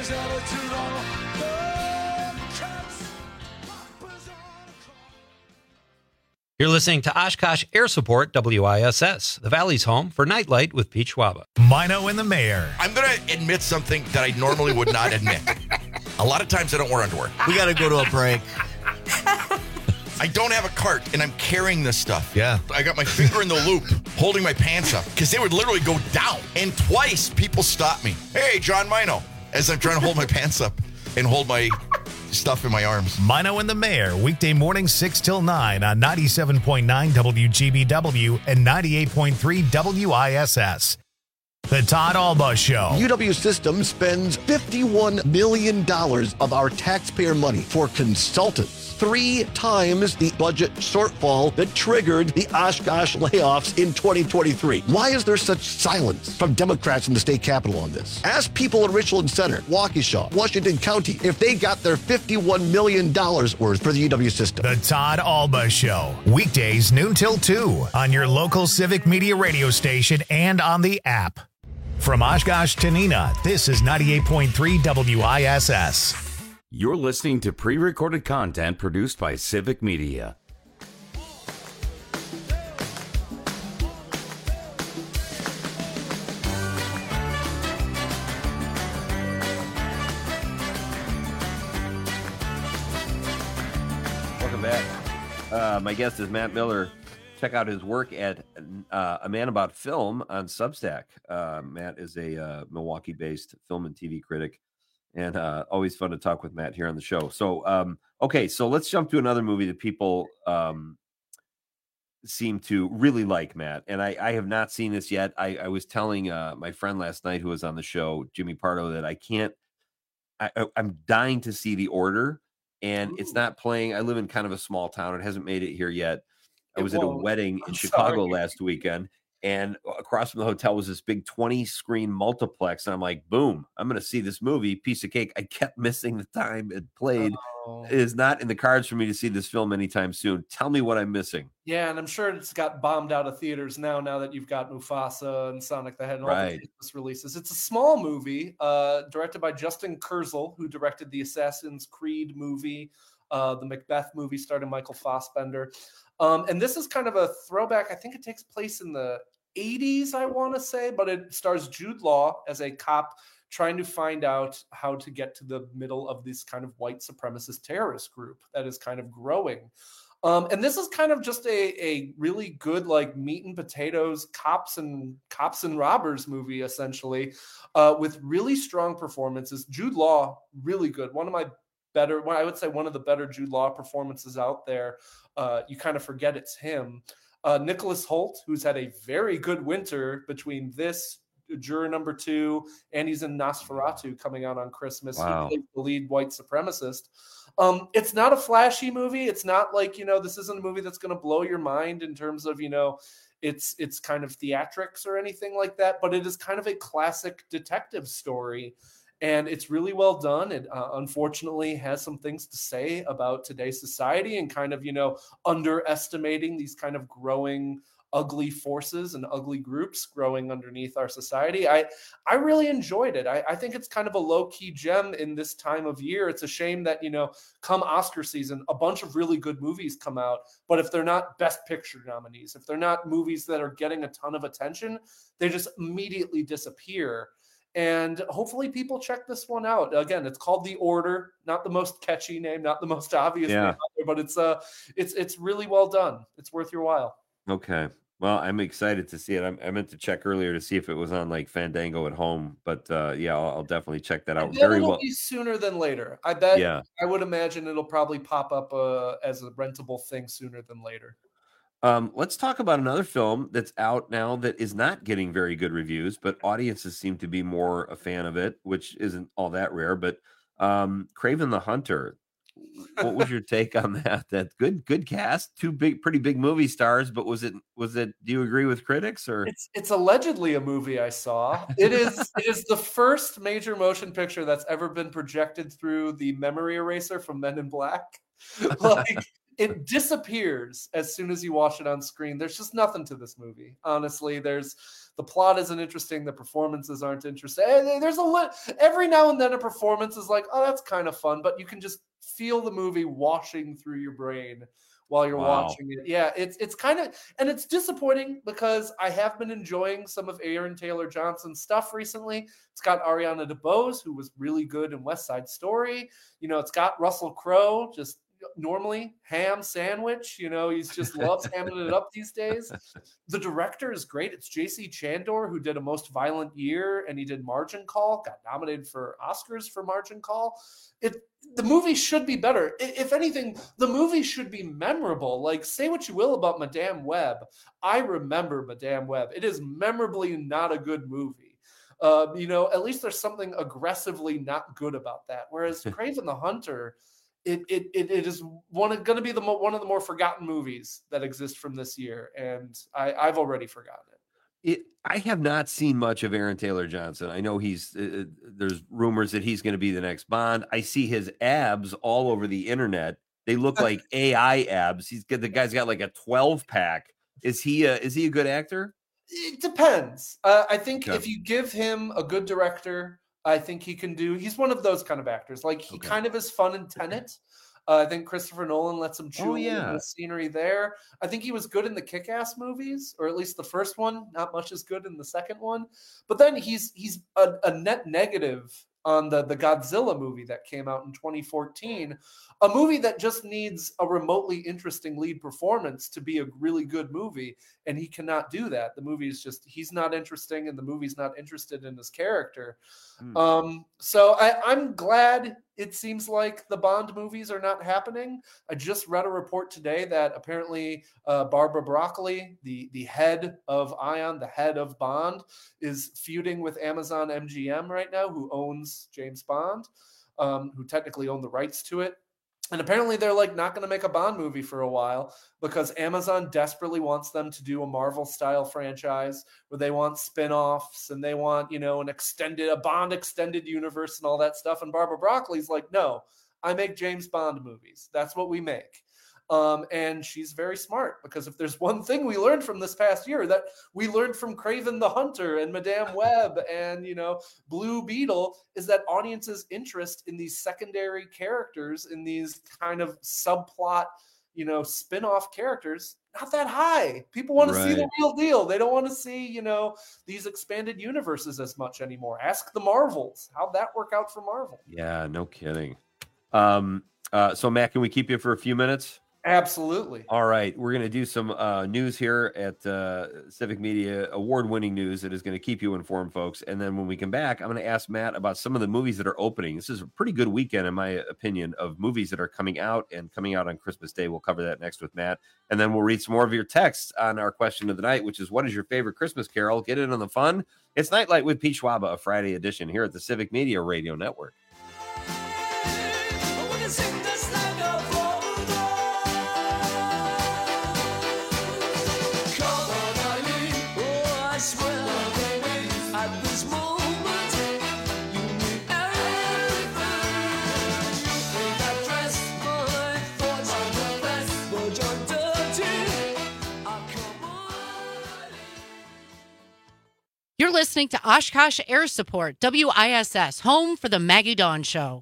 his attitude on the cats. You're listening to Oshkosh Air Support W I S S, the Valley's home for Nightlight with Pete Schwaba. Mino and the Mayor. I'm going to admit something that I normally would not admit. A lot of times I don't wear underwear. We got to go to a break. I don't have a cart, and I'm carrying this stuff. Yeah. I got my finger in the loop, holding my pants up, because they would literally go down. And twice, people stopped me. Hey, John Mino, as I'm trying to hold my pants up and hold my stuff in my arms. Mino and the Mayor, weekday morning six till nine on ninety-seven point nine W G B W and ninety-eight point three W I S S. The Todd Alba Show. U W Systems spends fifty-one million dollars of our taxpayer money for consultants, three times the budget shortfall that triggered the Oshkosh layoffs in twenty twenty-three. Why is there such silence from Democrats in the state capitol on this? Ask people in Richland Center, Waukesha, Washington County, if they got their fifty-one million dollars worth for the U W system. The Todd Alba Show. Weekdays noon till two on your local Civic Media radio station and on the app. From Oshkosh to Neenah, this is ninety-eight point three W I S S. You're listening to pre-recorded content produced by Civic Media. Welcome back. Uh, my guest is Matt Miller. Check out his work at uh, A Man About Film on Substack. Uh, Matt is a uh, Milwaukee-based film and T V critic, and uh, always fun to talk with Matt here on the show. So, um, okay, so let's jump to another movie that people um, seem to really like, Matt. And I, I have not seen this yet. I, I was telling uh, my friend last night who was on the show, Jimmy Pardo, that I can't, I, I'm dying to see The Order, and Ooh. It's not playing. I live in kind of a small town. It hasn't made it here yet. I was at a wedding in I'm Chicago sorry. last weekend, and across from the hotel was this big twenty screen multiplex. And I'm like, boom, I'm going to see this movie, piece of cake. I kept missing the time it played. Oh. It is not in the cards for me to see this film anytime soon. Tell me what I'm missing. Yeah, and I'm sure it's got bombed out of theaters now, now that you've got Mufasa and Sonic the Hedgehog and all right. the Christmas releases. It's a small movie uh, directed by Justin Kurzel, who directed the Assassin's Creed movie, uh, the Macbeth movie starring Michael Fassbender. Um, and this is kind of a throwback. I think it takes place in the eighties, I want to say, but it stars Jude Law as a cop trying to find out how to get to the middle of this kind of white supremacist terrorist group that is kind of growing. Um, and this is kind of just a, a really good, like, meat and potatoes cops and cops and robbers movie, essentially, uh, with really strong performances. Jude Law, really good. One of my better, well, I would say one of the better Jude Law performances out there. Uh, you kind of forget it's him. Uh, Nicholas Hoult, who's had a very good winter between this, Juror Number Two, and he's in Nosferatu coming out on Christmas. Wow. He plays the lead white supremacist. Um, it's not a flashy movie. It's not like, you know, this isn't a movie that's going to blow your mind in terms of, you know, it's it's kind of theatrics or anything like that, but it is kind of a classic detective story. And it's really well done. It uh, unfortunately has some things to say about today's society and kind of, you know, underestimating these kind of growing ugly forces and ugly groups growing underneath our society. I, I really enjoyed it. I, I think it's kind of a low-key gem in this time of year. It's a shame that, you know, come Oscar season, a bunch of really good movies come out, but if they're not Best Picture nominees, if they're not movies that are getting a ton of attention, they just immediately disappear. And hopefully people check this one out. Again, it's called The Order, not the most catchy name, not the most obvious Yeah. name out there, but it's uh, it's it's really well done. It's worth your while. Okay. Well, I'm excited to see it. I'm, I meant to check earlier to see if it was on like Fandango at home, but uh, yeah, I'll, I'll definitely check that out. Very it'll well. be sooner than later. I bet. Yeah. I would imagine it'll probably pop up uh, as a rentable thing sooner than later. Um, let's talk about another film that's out now that is not getting very good reviews, but audiences seem to be more a fan of it, which isn't all that rare. But um, Kraven the Hunter. What was your take on that? That good, good cast, two big, pretty big movie stars. But was it, was it? Do you agree with critics or? It's it's allegedly a movie I saw. It is it is the first major motion picture that's ever been projected through the memory eraser from Men in Black. Like it disappears as soon as you watch it on screen. There's just nothing to this movie. Honestly, there's the plot isn't interesting. The performances aren't interesting. There's a li- every now and then a performance is like, oh, that's kind of fun, but you can just feel the movie washing through your brain while you're Wow. watching it. Yeah, it's it's kind of, and it's disappointing because I have been enjoying some of Aaron Taylor Johnson's stuff recently. It's got Ariana DeBose, who was really good in West Side Story. You know, it's got Russell Crowe, just normally ham sandwich. You know, he's just loves hamming it up these days. The director is great. It's J C Chandor, who did A Most Violent Year, and he did Margin Call, got nominated for Oscars for Margin Call. It the movie should be better. I- If anything, the movie should be memorable. Like, say what you will about Madame Web. I remember Madame Web. It is memorably not a good movie. Uh, you know, at least there's something aggressively not good about that. Whereas Kraven the Hunter, it it it, it is one going to be the mo- one of the more forgotten movies that exist from this year, and I, I've already forgotten it. It, I have not seen much of Aaron Taylor Johnson. I know he's uh, there's rumors that he's going to be the next Bond. I see his abs all over the internet. They look like A I abs. He's got the guy's got like a twelve pack. Is he a, is he a good actor? It depends. Uh, I think Okay. if you give him a good director, I think he can do. He's one of those kind of actors. Like he Okay. kind of is fun in Tenet. Uh, I think Christopher Nolan lets him chew Oh, yeah. in the scenery there. I think he was good in the Kick-Ass movies, or at least the first one. Not much as good in the second one. But then he's he's a, a net negative on the, the Godzilla movie that came out in twenty fourteen, a movie that just needs a remotely interesting lead performance to be a really good movie, and he cannot do that. The movie is just, he's not interesting, and the movie's not interested in his character. Hmm. Um, so I, I'm glad it seems like the Bond movies are not happening. I just read a report today that apparently uh, Barbara Broccoli, the, the head of Ion, the head of Bond, is feuding with Amazon M G M right now, who owns James Bond, um, who technically own the rights to it. And apparently they're like not going to make a Bond movie for a while because Amazon desperately wants them to do a Marvel style franchise where they want spin-offs and they want, you know, an extended, a Bond extended universe and all that stuff. And Barbara Broccoli's like, no, I make James Bond movies. That's what we make. Um, and she's very smart because if there's one thing we learned from this past year that we learned from Kraven the Hunter and Madame Web and, you know, Blue Beetle is that audiences' interest in these secondary characters, in these kind of subplot, you know, spin-off characters, not that high. People want to see the Right. real deal. They don't want to see, you know, these expanded universes as much anymore. Ask the Marvels. How'd that work out for Marvel? Yeah, no kidding. Um, uh, so Matt, can we keep you for a few minutes? Absolutely. All right, we're going to do some uh, news here at uh, Civic Media, award-winning news that is going to keep you informed, folks. And then when we come back, I'm going to ask Matt about some of the movies that are opening. This is a pretty good weekend, in my opinion, of movies that are coming out and coming out on Christmas Day. We'll cover that next with Matt. And then we'll read some more of your texts on our question of the night, which is, what is your favorite Christmas carol? Get in on the fun. It's Nightlight with Pete Schwab, a Friday edition here at the Civic Media Radio Network. You're listening to Oshkosh Air Support, W I S S, home for the Maggie Dawn Show.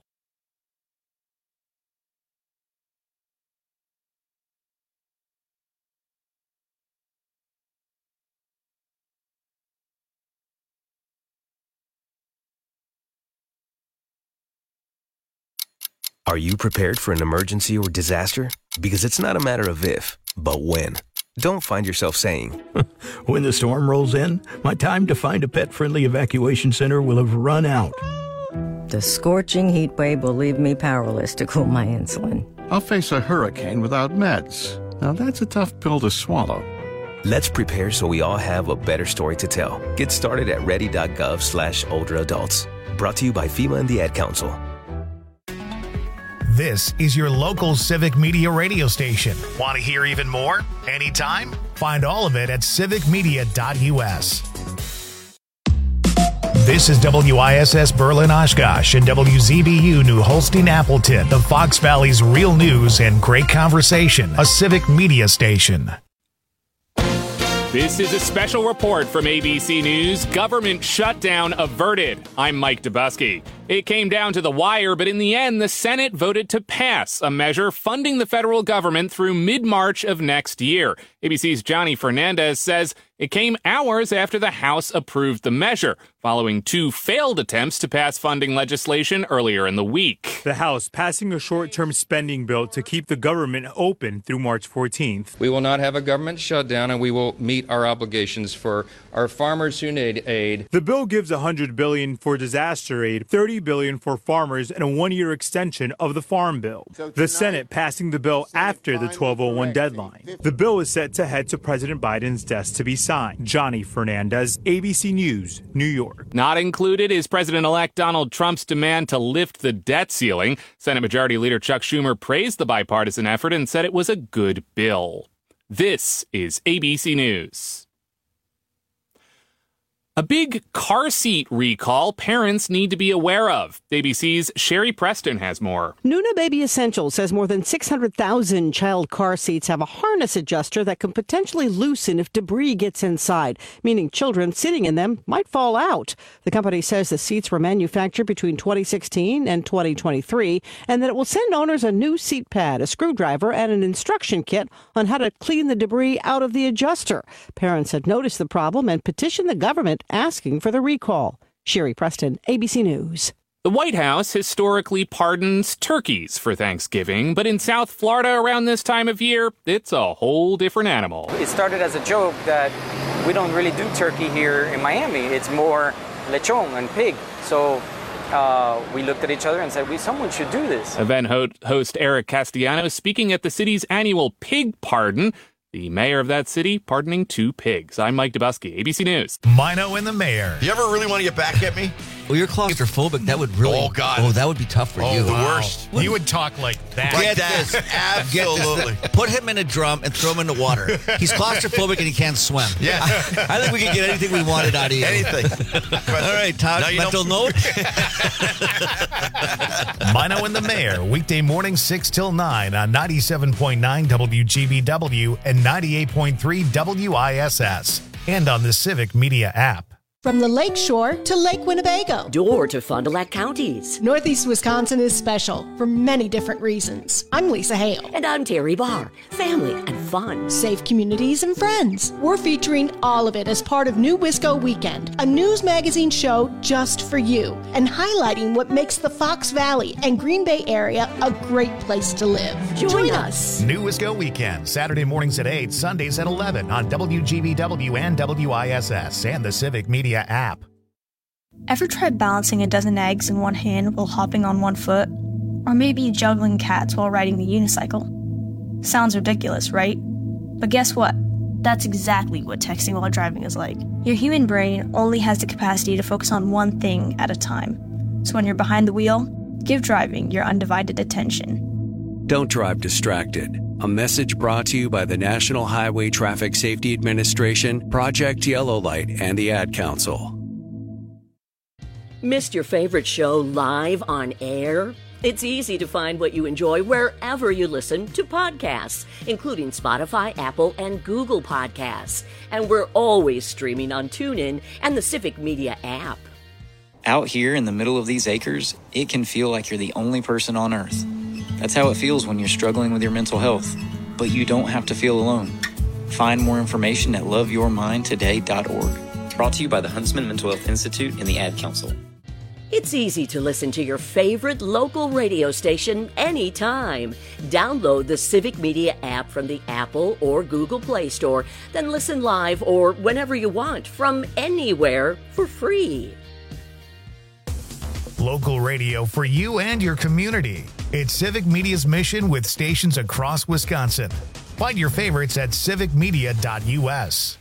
Are you prepared for an emergency or disaster? Because it's not a matter of if, but when. Don't find yourself saying, when the storm rolls in, my time to find a pet-friendly evacuation center will have run out. The scorching heat wave will leave me powerless to cool my insulin. I'll face a hurricane without meds. Now that's a tough pill to swallow. Let's prepare so we all have a better story to tell. Get started at ready.gov slash older adults. Brought to you by FEMA and the Ad Council. This is your local Civic Media radio station. Want to hear even more? Anytime? Find all of it at civic media dot u s. This is W I S S Berlin Oshkosh and W Z B U New Holstein Appleton, the Fox Valley's real news and great conversation, a Civic Media station. This is a special report from A B C News. Government shutdown averted. I'm Mike Dubusky. It came down to the wire, but in the end, the Senate voted to pass a measure funding the federal government through mid-March of next year. A B C's Johnny Fernandez says it came hours after the House approved the measure, following two failed attempts to pass funding legislation earlier in the week. The House passing a short-term spending bill to keep the government open through March fourteenth. We will not have a government shutdown, and we will meet our obligations for our farmers who need aid. The bill gives one hundred billion dollars for disaster aid, thirty billion dollars for farmers, and a one-year extension of the Farm Bill. So the Senate passing the bill after the twelve oh one deadline. The bill is set to head to President Biden's desk to be signed. Johnny Fernandez, A B C News, New York. Not included is President-elect Donald Trump's demand to lift the debt ceiling. Senate Majority Leader Chuck Schumer praised the bipartisan effort and said it was a good bill. This is A B C News. A big car seat recall parents need to be aware of. A B C's Sherry Preston has more. Nuna Baby Essentials says more than six hundred thousand child car seats have a harness adjuster that can potentially loosen if debris gets inside, meaning children sitting in them might fall out. The company says the seats were manufactured between twenty sixteen and twenty twenty-three, and that it will send owners a new seat pad, a screwdriver, and an instruction kit on how to clean the debris out of the adjuster. Parents had noticed the problem and petitioned the government asking for the recall. Sherry Preston, A B C News. The White House historically pardons turkeys for Thanksgiving, but in South Florida around this time of year, it's a whole different animal. It started as a joke that we don't really do turkey here in Miami. It's more lechon and pig. So uh, we looked at each other and said, we, someone should do this. Event ho- host Eric Castellanos speaking at the city's annual pig pardon. The mayor of that city pardoning two pigs. I'm Mike Dubusky, A B C News. Mino and the mayor. You ever really want to get back at me? Well, you're claustrophobic. That would really. Oh, God. Oh, that would be tough for oh, you. the worst. You would talk like that. Like Get that. this. Absolutely. Get this. Put him in a drum and throw him in the water. He's claustrophobic and he can't swim. Yeah. I think we can get anything we wanted out of you. Anything. All right, Todd, mental note. Mino and the mayor, weekday morning six till nine on ninety-seven point nine W G B W and ninety-eight point three W I S S. And on the Civic Media app. From the Lake Shore to Lake Winnebago. Door to Fond du Lac counties. Northeast Wisconsin is special for many different reasons. I'm Lisa Hale. And I'm Terry Barr. Family and fun. Safe communities and friends. We're featuring all of it as part of New Wisco Weekend, a news magazine show just for you, and highlighting what makes the Fox Valley and Green Bay area a great place to live. Join, Join us. us. New Wisco Weekend, Saturday mornings at eight, Sundays at eleven on W G B W and W I S S and the Civic Media app. Ever tried balancing a dozen eggs in one hand while hopping on one foot? Or maybe juggling cats while riding the unicycle? Sounds ridiculous, right? But guess what? That's exactly what texting while driving is like. Your human brain only has the capacity to focus on one thing at a time. So when you're behind the wheel, give driving your undivided attention. Don't drive distracted. A message brought to you by the National Highway Traffic Safety Administration, Project Yellow Light, and the Ad Council. Missed your favorite show live on air? It's easy to find what you enjoy wherever you listen to podcasts, including Spotify, Apple, and Google Podcasts. And we're always streaming on TuneIn and the Civic Media app. Out here in the middle of these acres, it can feel like you're the only person on Earth. That's how it feels when you're struggling with your mental health. But you don't have to feel alone. Find more information at love your mind today dot org. Brought to you by the Huntsman Mental Health Institute and the Ad Council. It's easy to listen to your favorite local radio station anytime. Download the Civic Media app from the Apple or Google Play Store, then listen live or whenever you want from anywhere for free. Local radio for you and your community. It's Civic Media's mission with stations across Wisconsin. Find your favorites at civic media dot U S.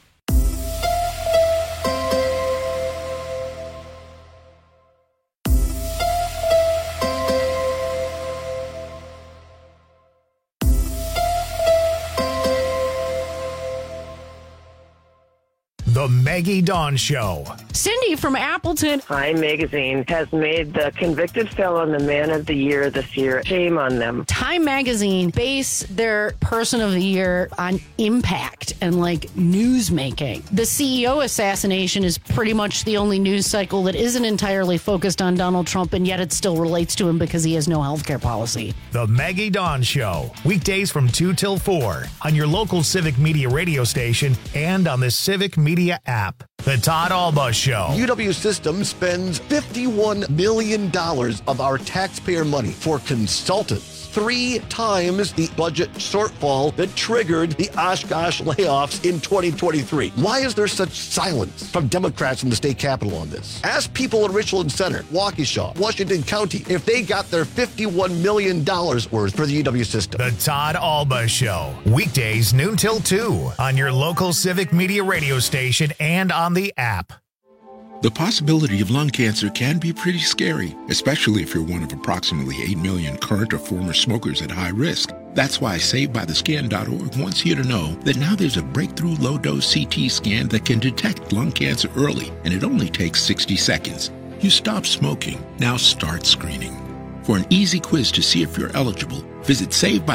The Maggie Dawn Show. Cindy from Appleton. Time Magazine has made the convicted felon the man of the year this year. Shame on them. Time Magazine base their person of the year on impact and like news making. The C E O assassination is pretty much the only news cycle that isn't entirely focused on Donald Trump, and yet it still relates to him because he has no healthcare policy. The Maggie Dawn Show, weekdays from two till four on your local Civic Media radio station and on the Civic Media app. The Todd Alba Show. U W Systems spends fifty-one million dollars of our taxpayer money for consultants. Three times the budget shortfall that triggered the Oshkosh layoffs in twenty twenty-three. Why is there such silence from Democrats in the state capitol on this? Ask people in Richland Center, Waukesha, Washington County, if they got their fifty-one million dollars worth for the U W system. The Todd Alba Show, weekdays noon till two on your local Civic Media radio station and on the app. The possibility of lung cancer can be pretty scary, especially if you're one of approximately eight million current or former smokers at high risk. That's why Saved By The Scan dot org wants you to know that now there's a breakthrough low-dose C T scan that can detect lung cancer early, and it only takes sixty seconds. You stop smoking, now start screening. For an easy quiz to see if you're eligible, visit Saved By